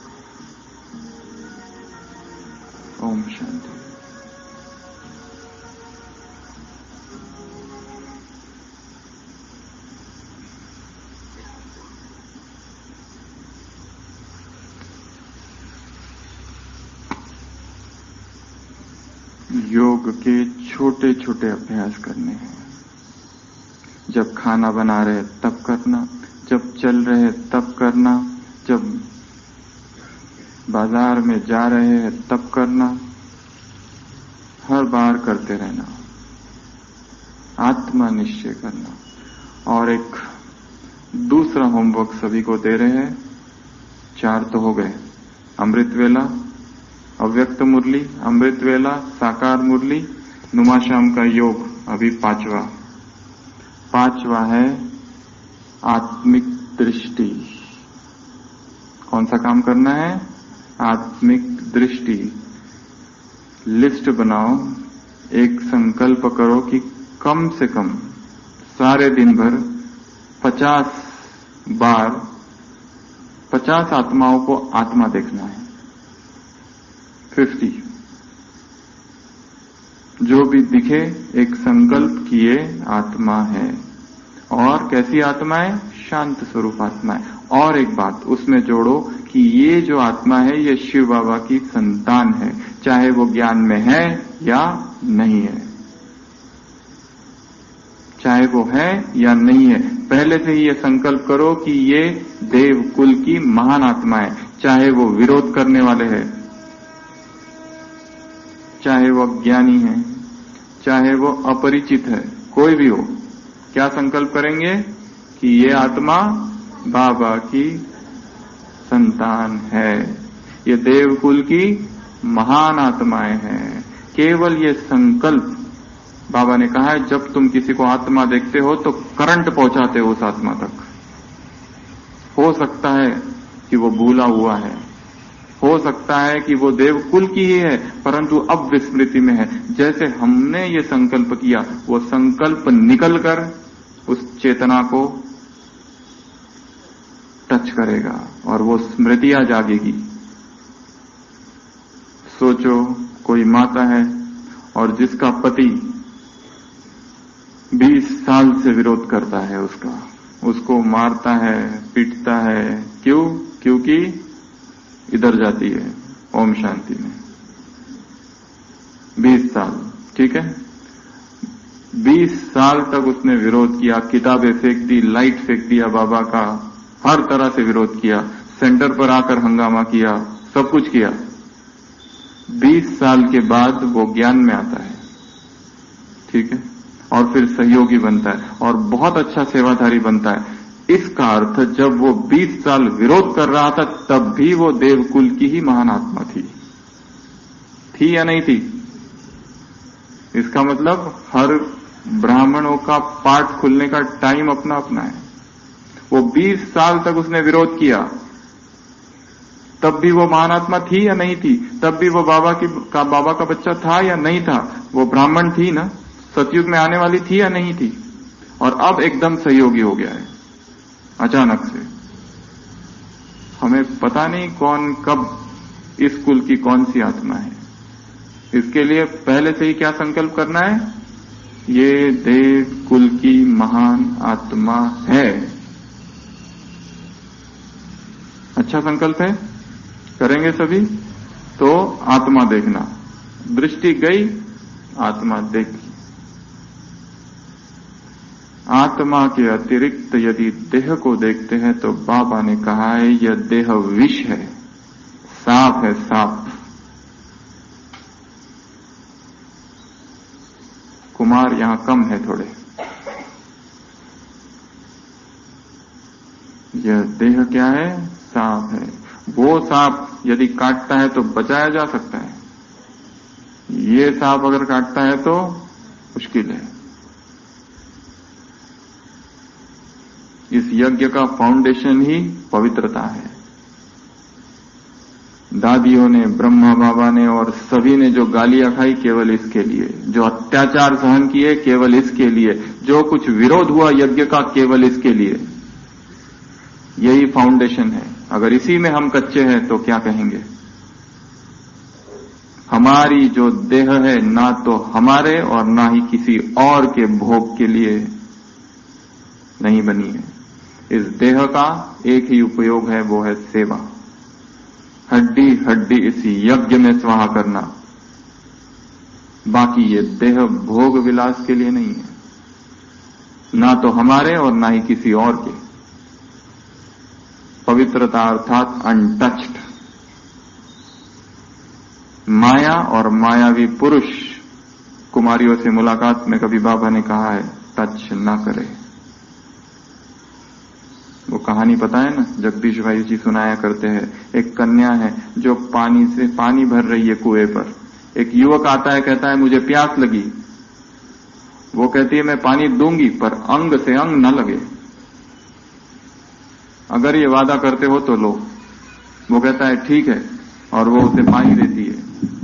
[SPEAKER 1] ओम शांति। योग के छोटे छोटे अभ्यास करने हैं। जब खाना बना रहे तब करना, जब चल रहे तब करना, जब बाजार में जा रहे हैं तब करना, हर बार करते रहना, आत्मा निश्चय करना। और एक दूसरा होमवर्क सभी को दे रहे हैं, चार तो हो गए, अमृत वेला, अव्यक्त मुरली, अमृत वेला, साकार मुरली, नुमाश्याम का योग, अभी पांचवा पांचवा है आत्मिक दृष्टि। कौन सा काम करना है? आत्मिक दृष्टि। लिस्ट बनाओ, एक संकल्प करो कि कम से कम सारे दिन भर पचास बार पचास आत्माओं को आत्मा देखना है। फिफ्टी जो भी दिखे एक संकल्प किए आत्मा है। और कैसी आत्मा है? शांत स्वरूप आत्मा है। और एक बात उसमें जोड़ो कि ये जो आत्मा है ये शिव बाबा की संतान है, चाहे वो ज्ञान में है या नहीं है, चाहे वो है या नहीं है। पहले से ही ये संकल्प करो कि ये देव कुल की महान आत्मा है, चाहे वो विरोध करने वाले हैं, चाहे वो ज्ञानी है, चाहे वो अपरिचित है, कोई भी हो। क्या संकल्प करेंगे कि ये आत्मा बाबा की संतान है, ये देवकुल की महान आत्माएं हैं। केवल ये संकल्प, बाबा ने कहा है जब तुम किसी को आत्मा देखते हो तो करंट पहुंचाते हो उस आत्मा तक। हो सकता है कि वो भूला हुआ है, हो सकता है कि वो देवकुल की ही है परंतु अब विस्मृति में है। जैसे हमने ये संकल्प किया वो संकल्प निकलकर उस चेतना को टच करेगा और वो स्मृतियां जागेगी। सोचो कोई माता है और जिसका पति बीस साल से विरोध करता है, उसका उसको मारता है, पीटता है। क्यों? क्योंकि इधर जाती है ओम शांति में। बीस साल, ठीक है, बीस साल तक उसने विरोध किया, किताबें फेंक दी, लाइट फेंक दिया बाबा का, हर तरह से विरोध किया, सेंटर पर आकर हंगामा किया, सब कुछ किया। बीस साल के बाद वो ज्ञान में आता है, ठीक है, और फिर सहयोगी बनता है और बहुत अच्छा सेवाधारी बनता है। इसका अर्थ जब वो बीस साल विरोध कर रहा था तब भी वो देवकुल की ही महान आत्मा थी। थी या नहीं थी? इसका मतलब हर ब्राह्मणों का पाठ खुलने का टाइम अपना अपना है। वो बीस साल तक उसने विरोध किया, तब भी वो महान आत्मा थी या नहीं थी? तब भी वो बाबा की का बाबा का बच्चा था या नहीं था? वो ब्राह्मण थी ना, सतयुग में आने वाली थी या नहीं थी? और अब एकदम सहयोगी हो गया है अचानक से। हमें पता नहीं कौन कब इस कुल की कौन सी आत्मा है। इसके लिए पहले से ही क्या संकल्प करना है? ये देव कुल की महान आत्मा है। अच्छा संकल्प है, करेंगे सभी। तो आत्मा देखना, दृष्टि गई, आत्मा देखी। आत्मा के अतिरिक्त यदि देह को देखते हैं तो बाबा ने कहा है यह देह विष है, सांप है, सांप। कुमार यहां कम है थोड़े। यह देह क्या है? सांप है। वो सांप यदि काटता है तो बचाया जा सकता है, ये सांप अगर काटता है तो मुश्किल है। इस यज्ञ का फाउंडेशन ही पवित्रता है। दादियों ने, ब्रह्मा बाबा ने और सभी ने जो गालियां खाई केवल इसके लिए, जो अत्याचार सहन किए केवल इसके लिए, जो कुछ विरोध हुआ यज्ञ का केवल इसके लिए। यही फाउंडेशन है। अगर इसी में हम कच्चे हैं तो क्या कहेंगे? हमारी जो देह है ना तो हमारे और ना ही किसी और के भोग के लिए नहीं बनी है। इस देह का एक ही उपयोग है, वो है सेवा। हड्डी हड्डी इस यज्ञ में स्वाहा करना। बाकी ये देह भोग विलास के लिए नहीं है, ना तो हमारे और ना ही किसी और के। पवित्रता अर्थात अनटच्ड। माया और मायावी पुरुष कुमारियों से मुलाकात में कभी बाबा ने कहा है टच ना करे। वो कहानी पता है ना, जगदीश भाई जी सुनाया करते हैं। एक कन्या है जो पानी से पानी भर रही है कुएं पर। एक युवक आता है, कहता है मुझे प्यास लगी। वो कहती है मैं पानी दूंगी पर अंग से अंग न लगे, अगर ये वादा करते हो तो लो। वो कहता है ठीक है, और वो उसे पानी देती है।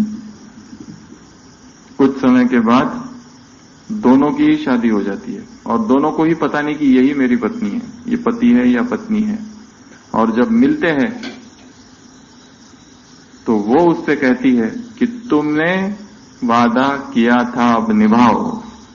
[SPEAKER 1] कुछ समय के बाद दोनों की ही शादी हो जाती है और दोनों को ही पता नहीं कि यही मेरी पत्नी है, ये पति है या पत्नी है। और जब मिलते हैं तो वो उससे कहती है कि तुमने वादा किया था अब निभाओ।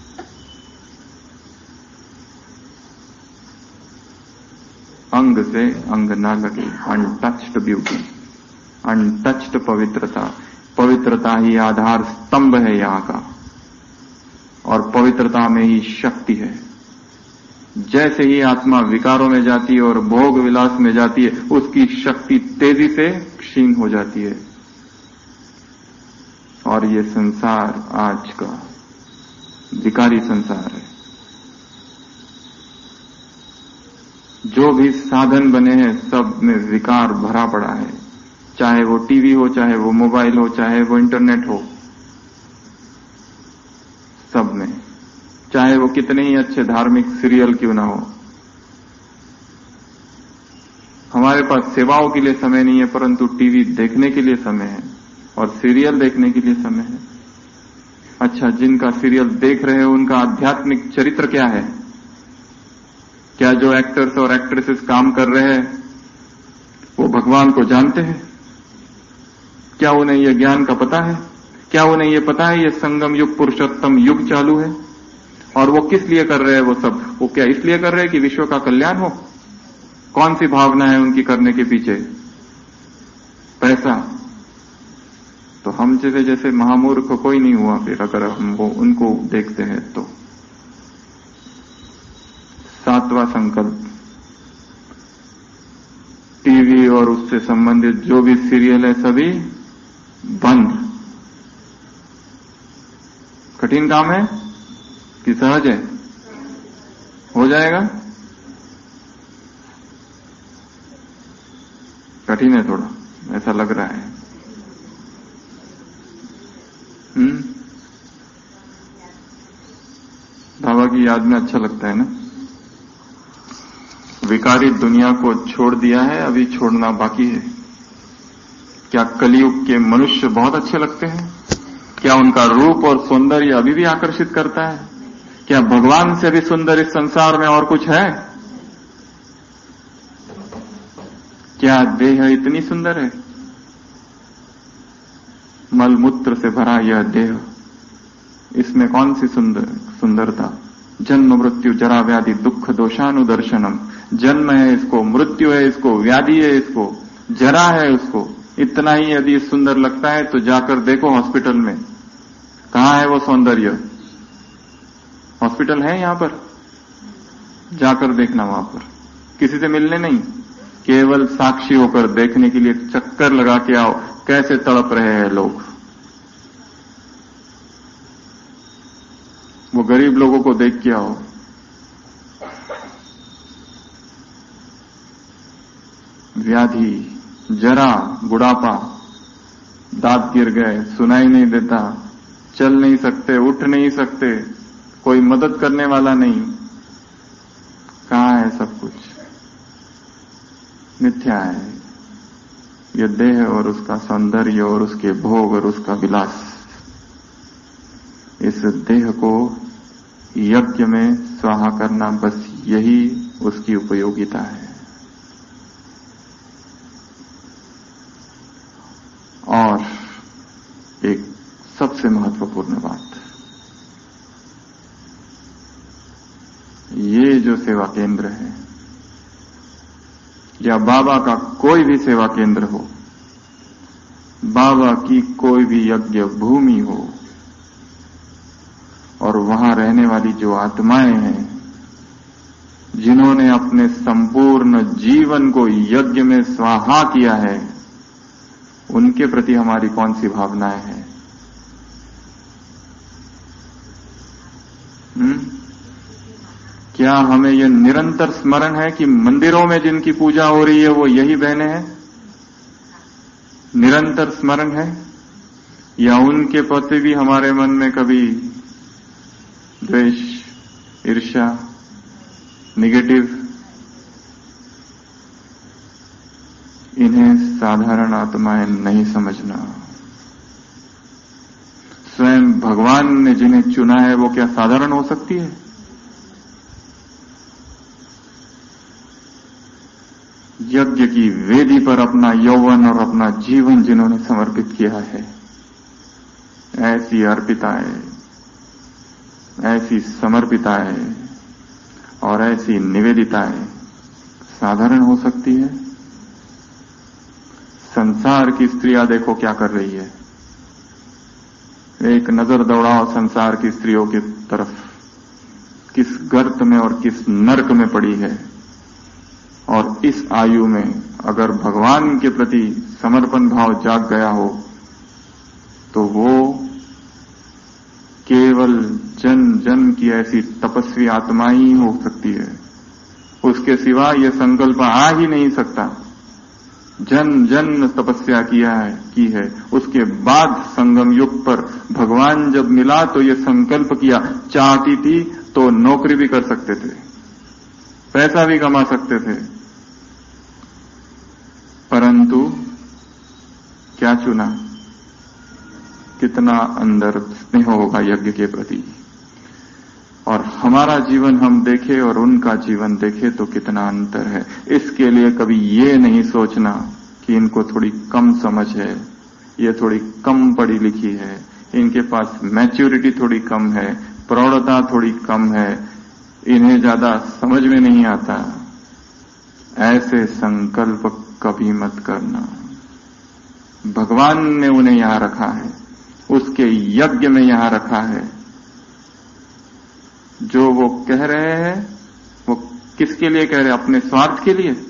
[SPEAKER 1] अंग से अंग ना लगे। अनटच्ड ब्यूटी, अनटच्ड पवित्रता। पवित्रता ही आधार स्तंभ है यहां का, और पवित्रता में ही शक्ति है। जैसे ही आत्मा विकारों में जाती है और भोग विलास में जाती है, उसकी शक्ति तेजी से क्षीण हो जाती है। और ये संसार आज का विकारी संसार है। जो भी साधन बने हैं सब में विकार भरा पड़ा है, चाहे वो टीवी हो, चाहे वो मोबाइल हो, चाहे वो इंटरनेट हो, सब में, चाहे वो कितने ही अच्छे धार्मिक सीरियल क्यों ना हो। हमारे पास सेवाओं के लिए समय नहीं है, परंतु टीवी देखने के लिए समय है और सीरियल देखने के लिए समय है। अच्छा, जिनका सीरियल देख रहे हैं उनका आध्यात्मिक चरित्र क्या है? क्या जो एक्टर्स और एक्ट्रेसेस काम कर रहे हैं वो भगवान को जानते हैं? क्या उन्हें यह ज्ञान का पता है? क्या उन्हें यह पता है ये संगम युग पुरुषोत्तम युग चालू है? और वो किस लिए कर रहे हैं वो सब? वो क्या इसलिए कर रहे हैं कि विश्व का कल्याण हो? कौन सी भावना है उनकी करने के पीछे? पैसा। तो हम जैसे जैसे महामूर्ख कोई नहीं हुआ फिर, अगर हम वो उनको देखते हैं तो। सातवां संकल्प, टीवी और उससे संबंधित जो भी सीरियल है सभी बंद। कठिन काम है कि सहज है? हो जाएगा? कठिन है थोड़ा, ऐसा लग रहा है। हम्म बाबा की याद में अच्छा लगता है ना। विकारी दुनिया को छोड़ दिया है, अभी छोड़ना बाकी है। क्या कलयुग के मनुष्य बहुत अच्छे लगते हैं? क्या उनका रूप और सौंदर्य अभी भी आकर्षित करता है? क्या भगवान से भी सुंदर इस संसार में और कुछ है? क्या देह इतनी सुंदर है? मलमूत्र से भरा यह देह, इसमें कौन सी सुंदर सुंदरता? जन्म मृत्यु जरा व्याधि दुख दोषानुदर्शनम। जन्म है इसको, मृत्यु है इसको, व्याधि है इसको, जरा है उसको। इतना ही यदि सुंदर लगता है तो जाकर देखो हॉस्पिटल में, कहां है वो सौंदर्य? हॉस्पिटल है यहां पर, जाकर देखना वहां पर। किसी से मिलने नहीं, केवल साक्षी होकर देखने के लिए चक्कर लगा के आओ कैसे तड़प रहे हैं लोग। वो गरीब लोगों को देख के आओ। व्याधि, जरा, बुढ़ापा, दांत गिर गए, सुनाई नहीं देता, चल नहीं सकते, उठ नहीं सकते, कोई मदद करने वाला नहीं। कहां है सब कुछ? मिथ्या है ये देह और उसका सौंदर्य और उसके भोग और उसका विलास। इस देह को यज्ञ में स्वाहा करना, बस यही उसकी उपयोगिता है। और एक सबसे महत्वपूर्ण बात, ये जो सेवा केंद्र है या बाबा का कोई भी सेवा केंद्र हो, बाबा की कोई भी यज्ञ भूमि हो, और वहां रहने वाली जो आत्माएं हैं, जिन्होंने अपने संपूर्ण जीवन को यज्ञ में स्वाहा किया है, उनके प्रति हमारी कौन सी भावनाएं हैं? हुँ? क्या हमें यह निरंतर स्मरण है कि मंदिरों में जिनकी पूजा हो रही है वो यही बहनें हैं? निरंतर स्मरण है? या उनके प्रति भी हमारे मन में कभी द्वेष, ईर्ष्या, निगेटिव? इन्हें साधारण आत्माएं नहीं समझना। स्वयं भगवान ने जिन्हें चुना है वो क्या साधारण हो सकती है? यज्ञ की वेदी पर अपना यौवन और अपना जीवन जिन्होंने समर्पित किया है, ऐसी अर्पिताएं, ऐसी समर्पिताएं और ऐसी निवेदिताएं साधारण हो सकती है? संसार की स्त्रियां देखो क्या कर रही है। एक नजर दौड़ाओ संसार की स्त्रियों की तरफ, किस गर्त में और किस नरक में पड़ी है। और इस आयु में अगर भगवान के प्रति समर्पण भाव जाग गया हो तो वो केवल जन जन की ऐसी तपस्वी आत्मा ही हो सकती है। उसके सिवा यह संकल्प आ ही नहीं सकता। जन जन तपस्या किया है की है, उसके बाद संगम युग पर भगवान जब मिला तो ये संकल्प किया, चाहती थी तो नौकरी भी कर सकते थे, पैसा भी कमा सकते थे, परंतु क्या चुना? कितना अंदर स्नेह होगा यज्ञ के प्रति। और हमारा जीवन हम देखें और उनका जीवन देखें तो कितना अंतर है। इसके लिए कभी ये नहीं सोचना कि इनको थोड़ी कम समझ है, ये थोड़ी कम पढ़ी लिखी है, इनके पास मैच्योरिटी थोड़ी कम है, प्रौढ़ता थोड़ी कम है, इन्हें ज्यादा समझ में नहीं आता। ऐसे संकल्प कभी मत करना। भगवान ने उन्हें यहां रखा है, उसके यज्ञ में यहां रखा है। जो वो कह रहे हैं वो किसके लिए कह रहे हैं? अपने स्वार्थ के लिए?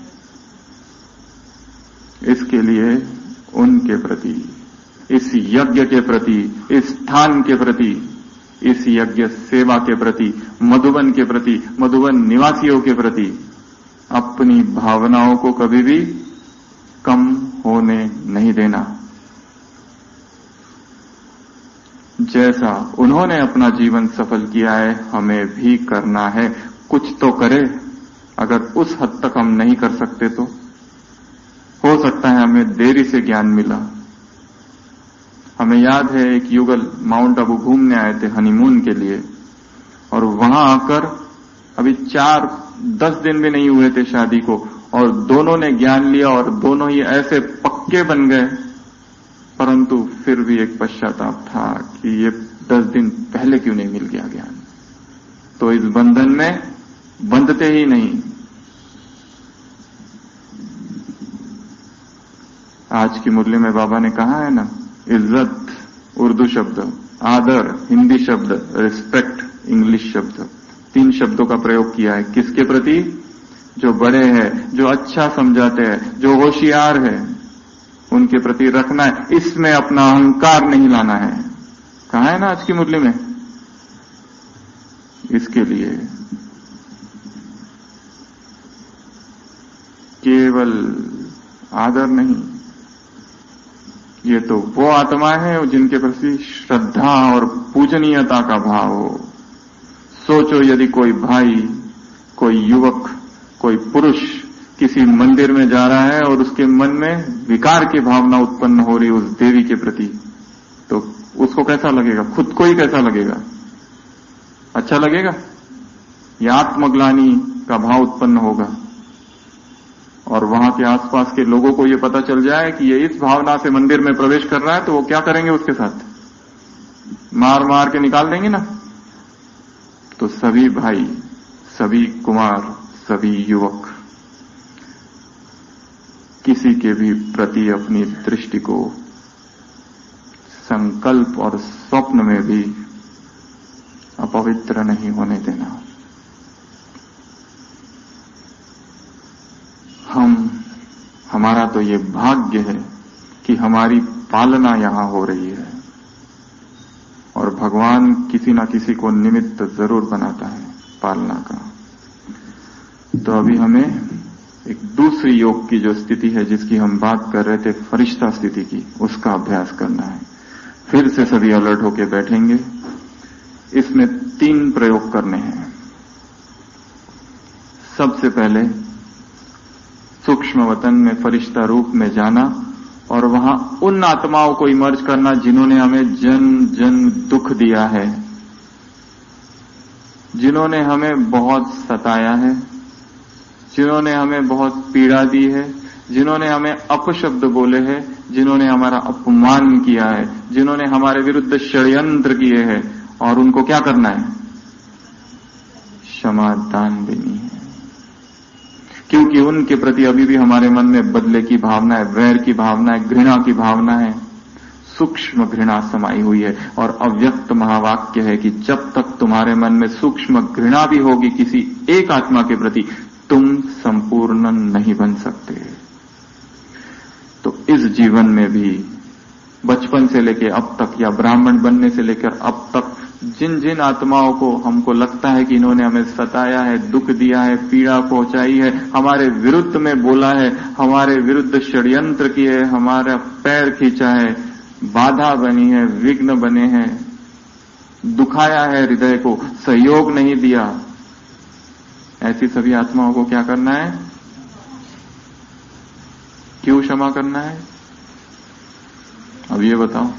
[SPEAKER 1] इसके लिए उनके प्रति, इस यज्ञ के प्रति, इस स्थान के प्रति, इस यज्ञ सेवा के प्रति, मधुबन के प्रति, मधुबन निवासियों के प्रति अपनी भावनाओं को कभी भी कम होने नहीं देना। जैसा उन्होंने अपना जीवन सफल किया है, हमें भी करना है। कुछ तो करे। अगर उस हद तक हम नहीं कर सकते तो हो सकता है हमें देरी से ज्ञान मिला। हमें याद है एक युगल माउंट आबू घूमने आए थे हनीमून के लिए, और वहां आकर अभी चार दस दिन भी नहीं हुए थे शादी को, और दोनों ने ज्ञान लिया और दोनों ही ऐसे पक्के बन गए। परंतु फिर भी एक पश्चाताप था कि ये दस दिन पहले क्यों नहीं मिल गया ज्ञान। तो इस बंधन में बंधते ही नहीं। आज की मुरली में बाबा ने कहा है ना, इज्जत उर्दू शब्द, आदर हिंदी शब्द, रिस्पेक्ट इंग्लिश शब्द, तीन शब्दों का प्रयोग किया है। किसके प्रति? जो बड़े हैं, जो अच्छा समझाते हैं, जो होशियार है, उनके प्रति रखना है। इसमें अपना अहंकार नहीं लाना है। कहा है ना आज की मुरली में। इसके लिए केवल आदर नहीं, ये तो वो आत्मा है जिनके प्रति श्रद्धा और पूजनीयता का भाव हो। सोचो यदि कोई भाई, कोई युवक, कोई पुरुष किसी मंदिर में जा रहा है और उसके मन में विकार की भावना उत्पन्न हो रही उस देवी के प्रति, तो उसको कैसा लगेगा? खुद को ही कैसा लगेगा? अच्छा लगेगा? या आत्मग्लानि का भाव उत्पन्न होगा। और वहां के आसपास के लोगों को ये पता चल जाए कि ये इस भावना से मंदिर में प्रवेश कर रहा है, तो वो क्या करेंगे उसके साथ? मार मार के निकाल देंगे ना। तो सभी भाई, सभी कुमार, सभी युवक किसी के भी प्रति अपनी दृष्टि को संकल्प और स्वप्न में भी अपवित्र नहीं होने देना। हम हमारा तो ये भाग्य है कि हमारी पालना यहां हो रही है, और भगवान किसी ना किसी को निमित्त जरूर बनाता है पालना का। तो अभी हमें एक दूसरी योग की जो स्थिति है, जिसकी हम बात कर रहे थे, फरिश्ता स्थिति की, उसका अभ्यास करना है। फिर से सभी अलर्ट होकर बैठेंगे। इसमें तीन प्रयोग करने हैं। सबसे पहले सूक्ष्म वतन में फरिश्ता रूप में जाना और वहां उन आत्माओं को इमर्ज करना जिन्होंने हमें जन जन दुख दिया है, जिन्होंने हमें बहुत सताया है, जिन्होंने हमें बहुत पीड़ा दी है, जिन्होंने हमें अपशब्द बोले हैं, जिन्होंने हमारा अपमान किया है, जिन्होंने हमारे विरुद्ध षड्यंत्र किए हैं, और उनको क्या करना है? क्षमा दान देनी है। क्योंकि उनके प्रति अभी भी हमारे मन में बदले की भावना है, वैर की भावना है, घृणा की भावना है, सूक्ष्म घृणा समाई हुई है। और अव्यक्त महावाक्य है कि जब तक तुम्हारे मन में सूक्ष्म घृणा भी होगी किसी एक आत्मा के प्रति, तुम संपूर्ण नहीं बन सकते। तो इस जीवन में भी बचपन से लेकर अब तक, या ब्राह्मण बनने से लेकर अब तक, जिन जिन आत्माओं को हमको लगता है कि इन्होंने हमें सताया है, दुख दिया है, पीड़ा पहुंचाई है, हमारे विरुद्ध में बोला है, हमारे विरुद्ध षड्यंत्र किए, हमारा पैर खींचा है, बाधा बनी है, विघ्न बने हैं, दुखाया है हृदय को, सहयोग नहीं दिया, ऐसी सभी आत्माओं को क्या करना है? क्यों क्षमा करना है? अब ये बताओ।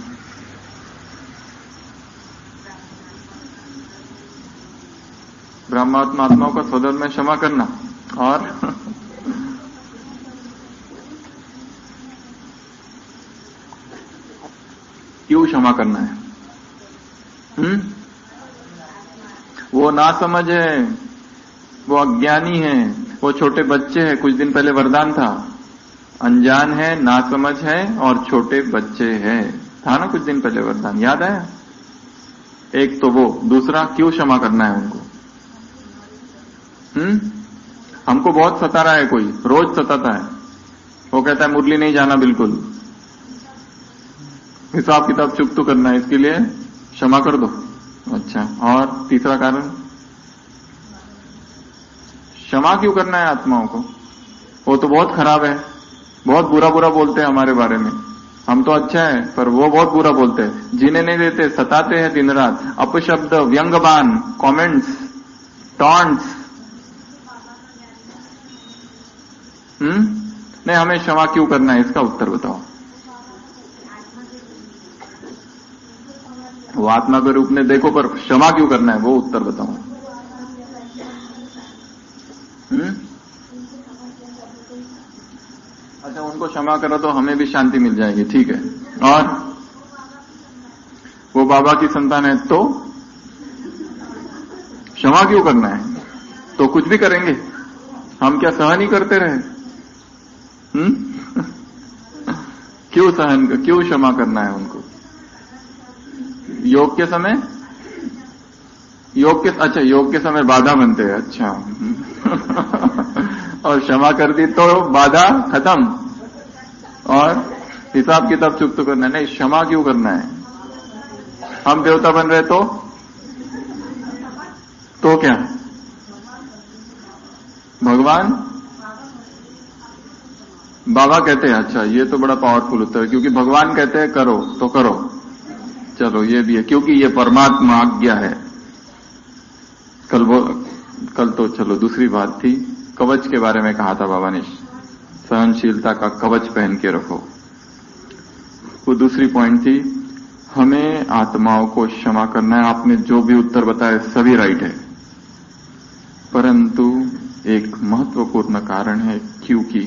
[SPEAKER 1] ब्रह्मात्मा आत्माओं का स्वधर्म में क्षमा करना, और क्यों क्षमा करना है? हम्म वो ना समझ है, वो अज्ञानी है, वो छोटे बच्चे हैं। कुछ दिन पहले वरदान था, अनजान है, नासमझ है और छोटे बच्चे हैं, था ना कुछ दिन पहले वरदान, याद है? एक तो वो, दूसरा क्यों क्षमा करना है उनको? हम्म हमको बहुत सता रहा है कोई, रोज सताता है, वो कहता है मुरली नहीं जाना बिल्कुल, हिसाब किताब चुप तो करना है, इसके लिए क्षमा कर दो। अच्छा, और तीसरा कारण, क्षमा क्यों करना है आत्माओं को? वो तो बहुत खराब है, बहुत बुरा बुरा बोलते हैं हमारे बारे में, हम तो अच्छा है पर वो बहुत बुरा बोलते हैं, जीने नहीं देते, सताते हैं दिन रात, अपशब्द, व्यंग्यबान, कमेंट्स, टॉन्ट्स। हम्म नहीं, हमें क्षमा क्यों करना है, इसका उत्तर बताओ। वो आत्मा के रूप में देखो, पर क्षमा क्यों करना है, वो उत्तर बताओ। हम्म अच्छा, उनको क्षमा करो तो हमें भी शांति मिल जाएगी, ठीक है। और वो बाबा की संतान है तो क्षमा क्यों करना है? तो कुछ भी करेंगे, हम क्या सहन ही करते रहे? हम्म क्यों सहन, क्यों क्षमा करना है उनको? योग के समय, योग के अच्छा योग के समय बाधा बनते हैं, अच्छा और क्षमा कर दी तो बाधा खत्म, और हिसाब किताब चुप तो करना नहीं, क्षमा क्यों करना है? हम देवता बन रहे तो तो क्या भगवान बाबा कहते हैं? अच्छा, ये तो बड़ा पावरफुल उत्तर है, क्योंकि भगवान कहते हैं करो तो करो, चलो ये भी है, क्योंकि ये परमात्मा आज्ञा है। कल वो कल तो चलो दूसरी बात थी, कवच के बारे में कहा था बाबा ने, सहनशीलता का कवच पहन के रखो, वो दूसरी पॉइंट थी। हमें आत्माओं को क्षमा करना है, आपने जो भी उत्तर बताए सभी राइट है, परंतु एक महत्वपूर्ण कारण है, क्योंकि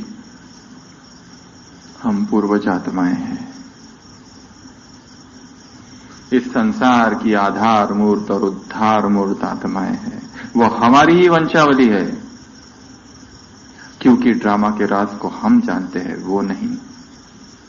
[SPEAKER 1] हम पूर्वज आत्माएं हैं। इस संसार की आधार मूर्त और उद्धार मूर्त आत्माएं हैं, वो हमारी ही वंशावली है, क्योंकि ड्रामा के राज को हम जानते हैं, वो नहीं।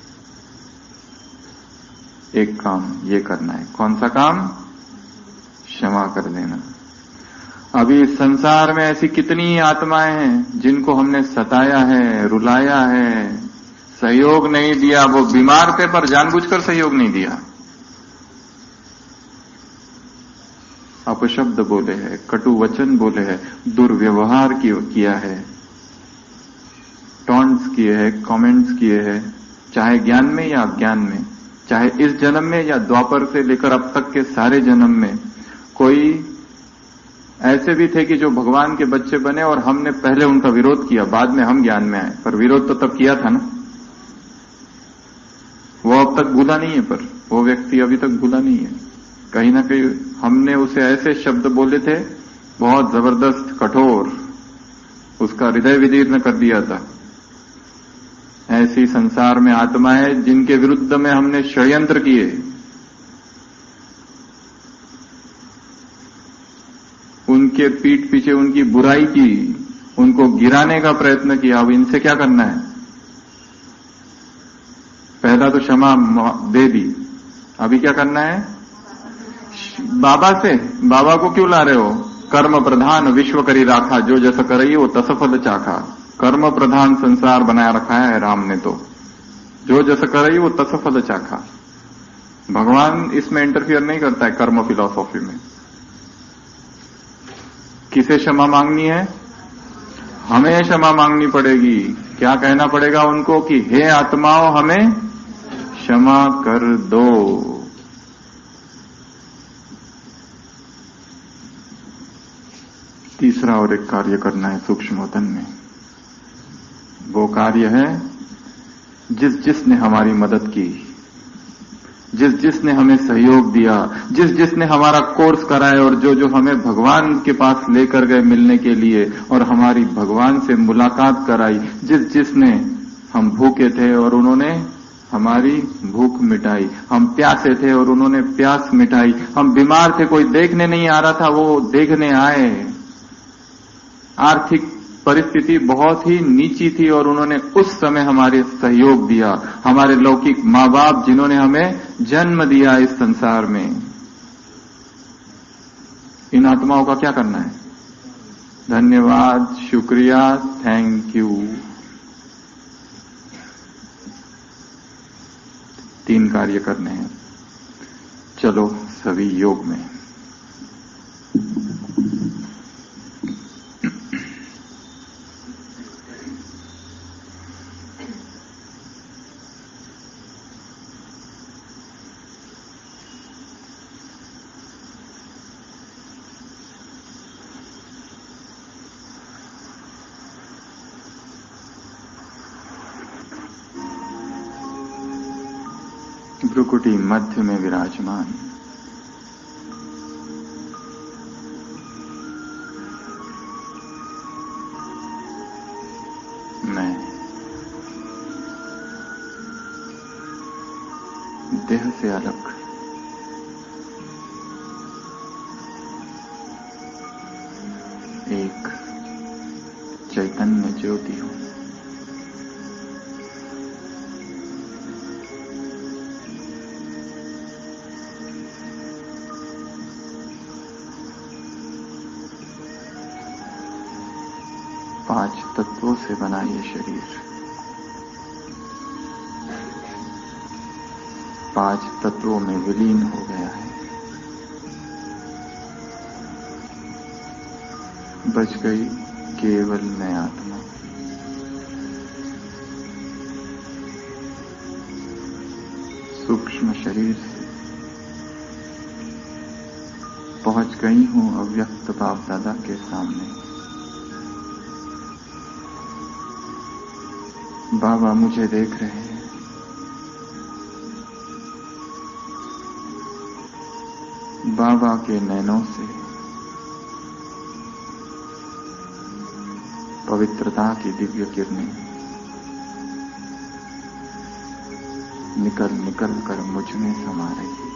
[SPEAKER 1] एक काम ये करना है, कौन सा काम? क्षमा कर देना। अभी इस संसार में ऐसी कितनी आत्माएं हैं जिनको हमने सताया है, रुलाया है, सहयोग नहीं दिया। वो बीमार थे पर जानबूझकर सहयोग नहीं दिया, अपशब्द बोले हैं, कटु वचन बोले हैं, दुर्व्यवहार किया है, टॉन्ट्स किए हैं, कमेंट्स किए हैं, चाहे ज्ञान में या अज्ञान में, चाहे इस जन्म में या द्वापर से लेकर अब तक के सारे जन्म में। कोई ऐसे भी थे कि जो भगवान के बच्चे बने और हमने पहले उनका विरोध किया, बाद में हम ज्ञान में आए, पर विरोध तो तब किया था ना। वो अब तक भूला नहीं है, पर वो व्यक्ति अभी तक भूला नहीं है। कहीं ना कहीं हमने उसे ऐसे शब्द बोले थे, बहुत जबरदस्त, कठोर, उसका हृदय विदीर्ण कर दिया था। ऐसी संसार में आत्माएं जिनके विरुद्ध में हमने षड्यंत्र किए, उनके पीठ पीछे उनकी बुराई की, उनको गिराने का प्रयत्न किया। अब इनसे क्या करना है? पहला तो क्षमा दे दी, अभी क्या करना है? बाबा से, बाबा को क्यों ला रहे हो? कर्म प्रधान विश्व करी राखा, जो जैसा करई वो तसफल चाखा। कर्म प्रधान संसार बनाया रखा है राम ने, तो जो जैसा करई वो तसफल चाखा। भगवान इसमें इंटरफियर नहीं करता है कर्म फिलॉसॉफी में। किसे क्षमा मांगनी है? हमें क्षमा मांगनी पड़ेगी। क्या कहना पड़ेगा उनको कि हे आत्माओं, हमें क्षमा कर दो। तीसरा और एक कार्य करना है सूक्ष्म वतन में। वो कार्य है जिस जिसने हमारी मदद की, जिस जिसने हमें सहयोग दिया, जिस जिसने हमारा कोर्स कराया और जो जो हमें भगवान के पास लेकर गए मिलने के लिए और हमारी भगवान से मुलाकात कराई, जिस जिसने, हम भूखे थे और उन्होंने हमारी भूख मिटाई, हम प्यासे थे और उन्होंने प्यास मिटाई, हम बीमार थे, कोई देखने नहीं आ रहा था, वो देखने आए। आर्थिक परिस्थिति बहुत ही नीची थी और उन्होंने उस समय हमारे सहयोग दिया। हमारे लौकिक माँ बाप जिन्होंने हमें जन्म दिया इस संसार में, इन आत्माओं का क्या करना है? धन्यवाद, शुक्रिया, थैंक यू। तीन कार्य करने हैं। चलो सभी योग में। भ्रुकुटी मध्य में विराजमान। मैं देह से अलग एक चैतन्य ज्योति हूं। पांच तत्वों से बना ये शरीर, पांच तत्वों में विलीन हो गया है। बच गई केवल मैं आत्मा। सूक्ष्म शरीर से पहुंच गई हूं अव्यक्त बाप दादा के सामने। बाबा मुझे देख रहे हैं। बाबा के नैनों से पवित्रता की दिव्य किरणें निकल निकल कर मुझ में समा रही है।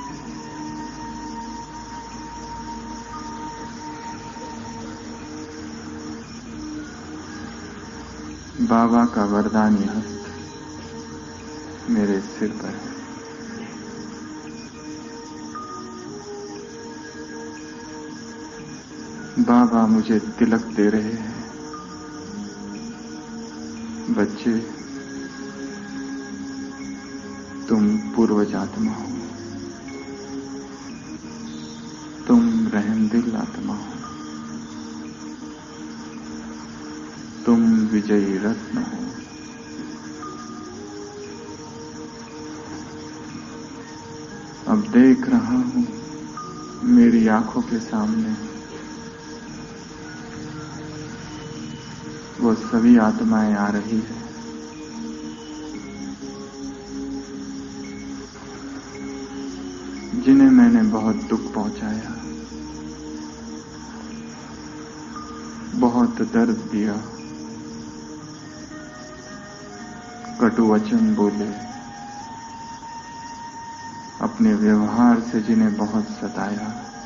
[SPEAKER 1] बाबा का वरदानी हस्त मेरे सिर पर है। बाबा मुझे तिलक दे रहे हैं। बच्चे, तुम पूर्वज आत्मा हो, तुम रहमदिल आत्मा हो, तुम विजयी रत्न हो। अब देख रहा हूं मेरी आंखों के सामने वो सभी आत्माएं आ रही है। जिन्हें मैंने बहुत दुख पहुंचाया, बहुत दर्द दिया, कटु वचन बोले, अपने व्यवहार से जिन्हें बहुत सताया,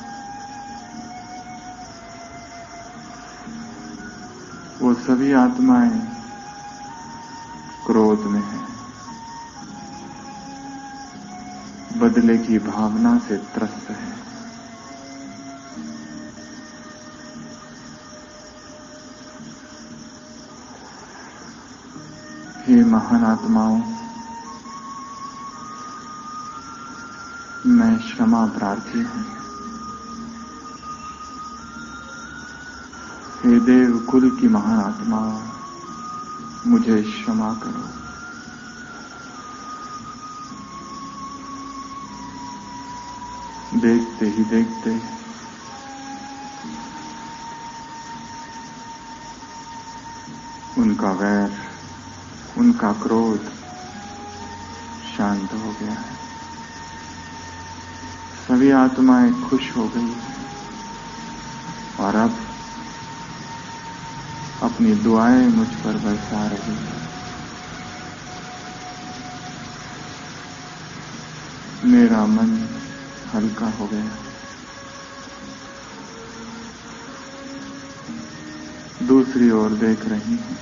[SPEAKER 1] वो सभी आत्माएं क्रोध में हैं, बदले की भावना से त्रस्त है। हे महान आत्माओं, मैं क्षमा प्रार्थी हूं। हे देव कुल की महान आत्माओं, मुझे क्षमा करो। देखते ही देखते उनका वैर, उनका क्रोध शांत हो गया है। सभी आत्माएं खुश हो गई और अब अपनी दुआएं मुझ पर बरसा रही है। मेरा मन हल्का हो गया। दूसरी ओर देख रही हूं,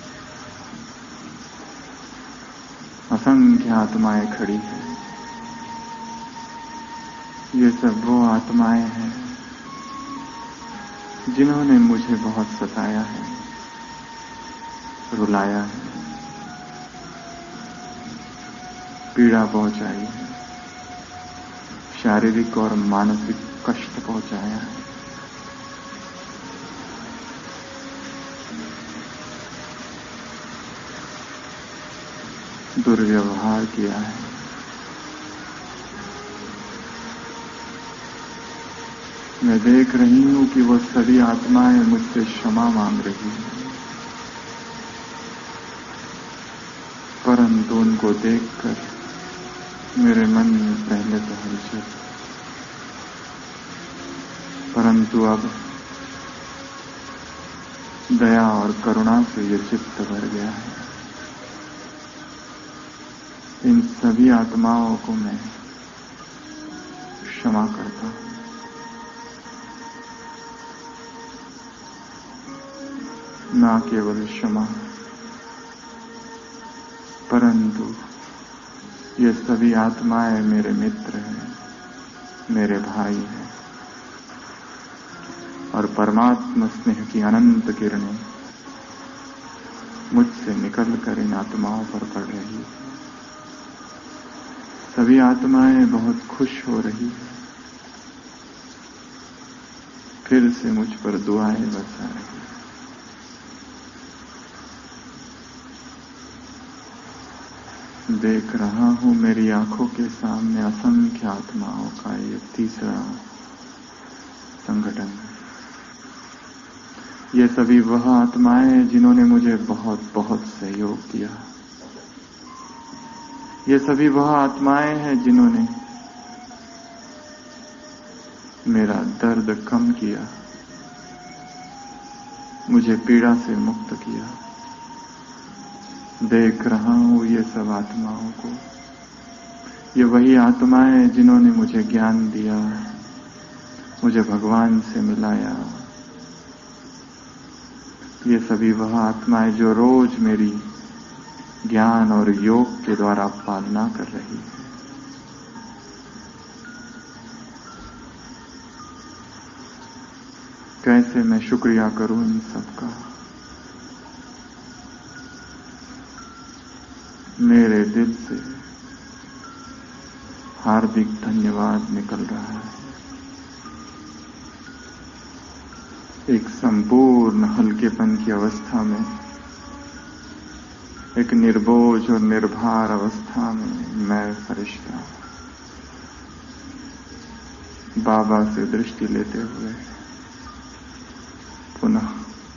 [SPEAKER 1] असंख्य आत्माएं खड़ी हैं। ये सब वो आत्माएं हैं जिन्होंने मुझे बहुत सताया है, रुलाया है, पीड़ा पहुंचाई है, शारीरिक और मानसिक कष्ट पहुंचाया है। दुर्व्यवहार किया है। मैं देख रही हूं कि वो सभी आत्माएं मुझसे क्षमा मांग रही हैं, परंतु उनको देखकर मेरे मन में पहले तो हलचल, परंतु अब दया और करुणा से ये चित्त भर गया है। इन सभी आत्माओं को मैं क्षमा करता हूं। ना केवल क्षमा, परंतु ये सभी आत्माएं मेरे मित्र हैं, मेरे भाई हैं और परमात्मा स्नेह की अनंत किरणें मुझसे निकलकर इन आत्माओं पर पड़ रही है। सभी आत्माएं बहुत खुश हो रही है, फिर से मुझ पर दुआएं बरसा रही है। देख रहा हूं मेरी आंखों के सामने असंख्य आत्माओं का ये तीसरा संगठन। ये सभी वह आत्माएं जिन्होंने मुझे बहुत बहुत सहयोग दिया। ये सभी वह आत्माएं हैं जिन्होंने मेरा दर्द कम किया, मुझे पीड़ा से मुक्त किया। देख रहा हूं ये सब आत्माओं को। ये वही आत्माएं जिन्होंने मुझे ज्ञान दिया, मुझे भगवान से मिलाया। ये सभी वह आत्माएं जो रोज मेरी ज्ञान और योग के द्वारा पालना कर रही है। कैसे मैं शुक्रिया करूं इन सबका। मेरे दिल से हार्दिक धन्यवाद निकल रहा है। एक संपूर्ण हल्केपन की अवस्था में, एक निर्बोझ और निर्भर अवस्था में मैं फरिश्ता बाबा से दृष्टि लेते हुए पुनः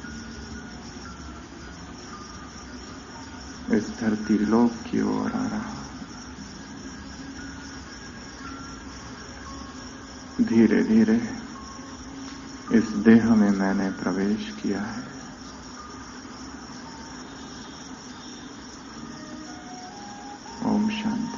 [SPEAKER 1] इस धरती लोक की ओर आ रहा। धीरे धीरे इस देह में मैंने प्रवेश किया है। ओम शांति।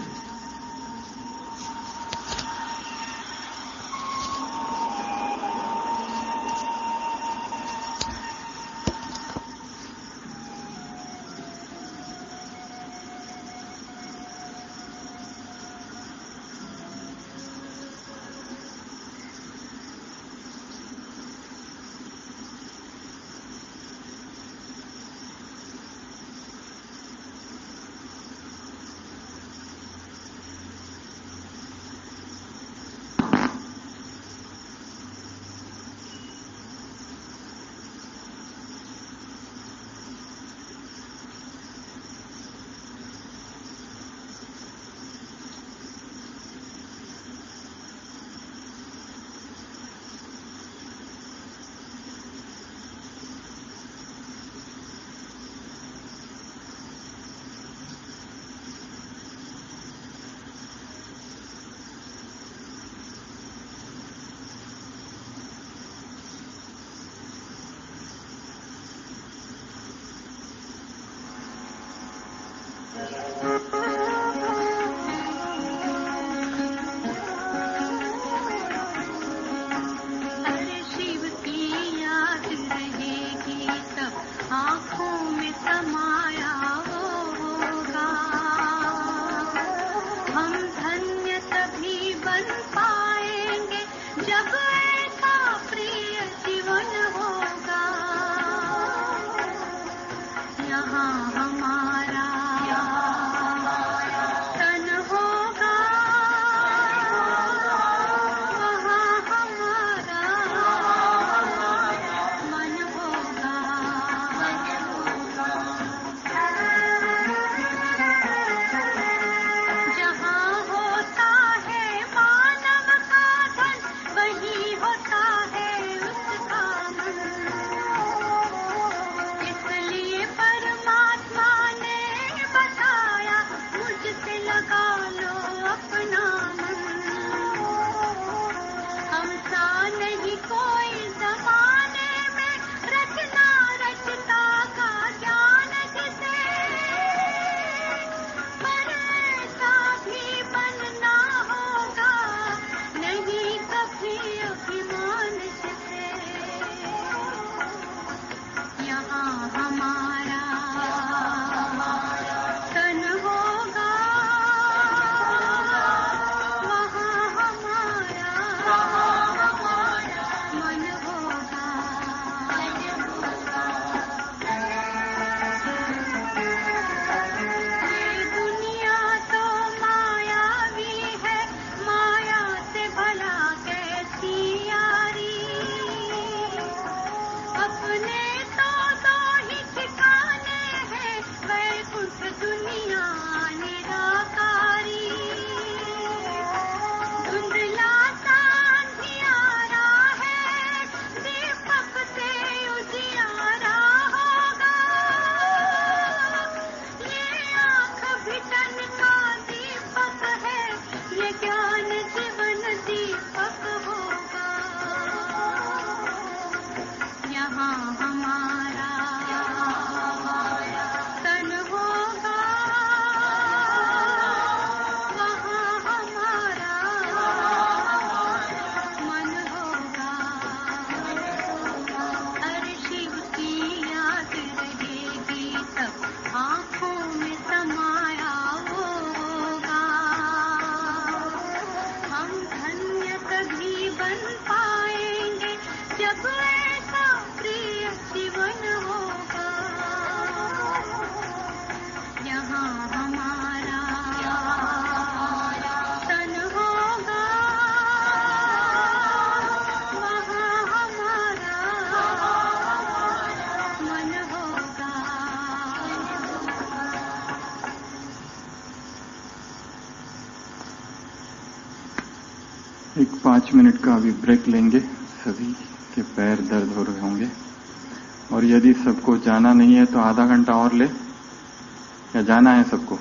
[SPEAKER 1] एक पांच मिनट का अभी ब्रेक लेंगे। सभी के पैर दर्द हो रहे होंगे, और यदि सबको जाना नहीं है तो आधा घंटा और ले, या जाना है सबको,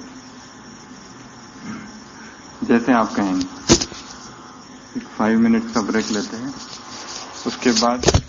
[SPEAKER 1] जैसे आप कहेंगे। एक फाइव मिनट का ब्रेक लेते हैं, उसके बाद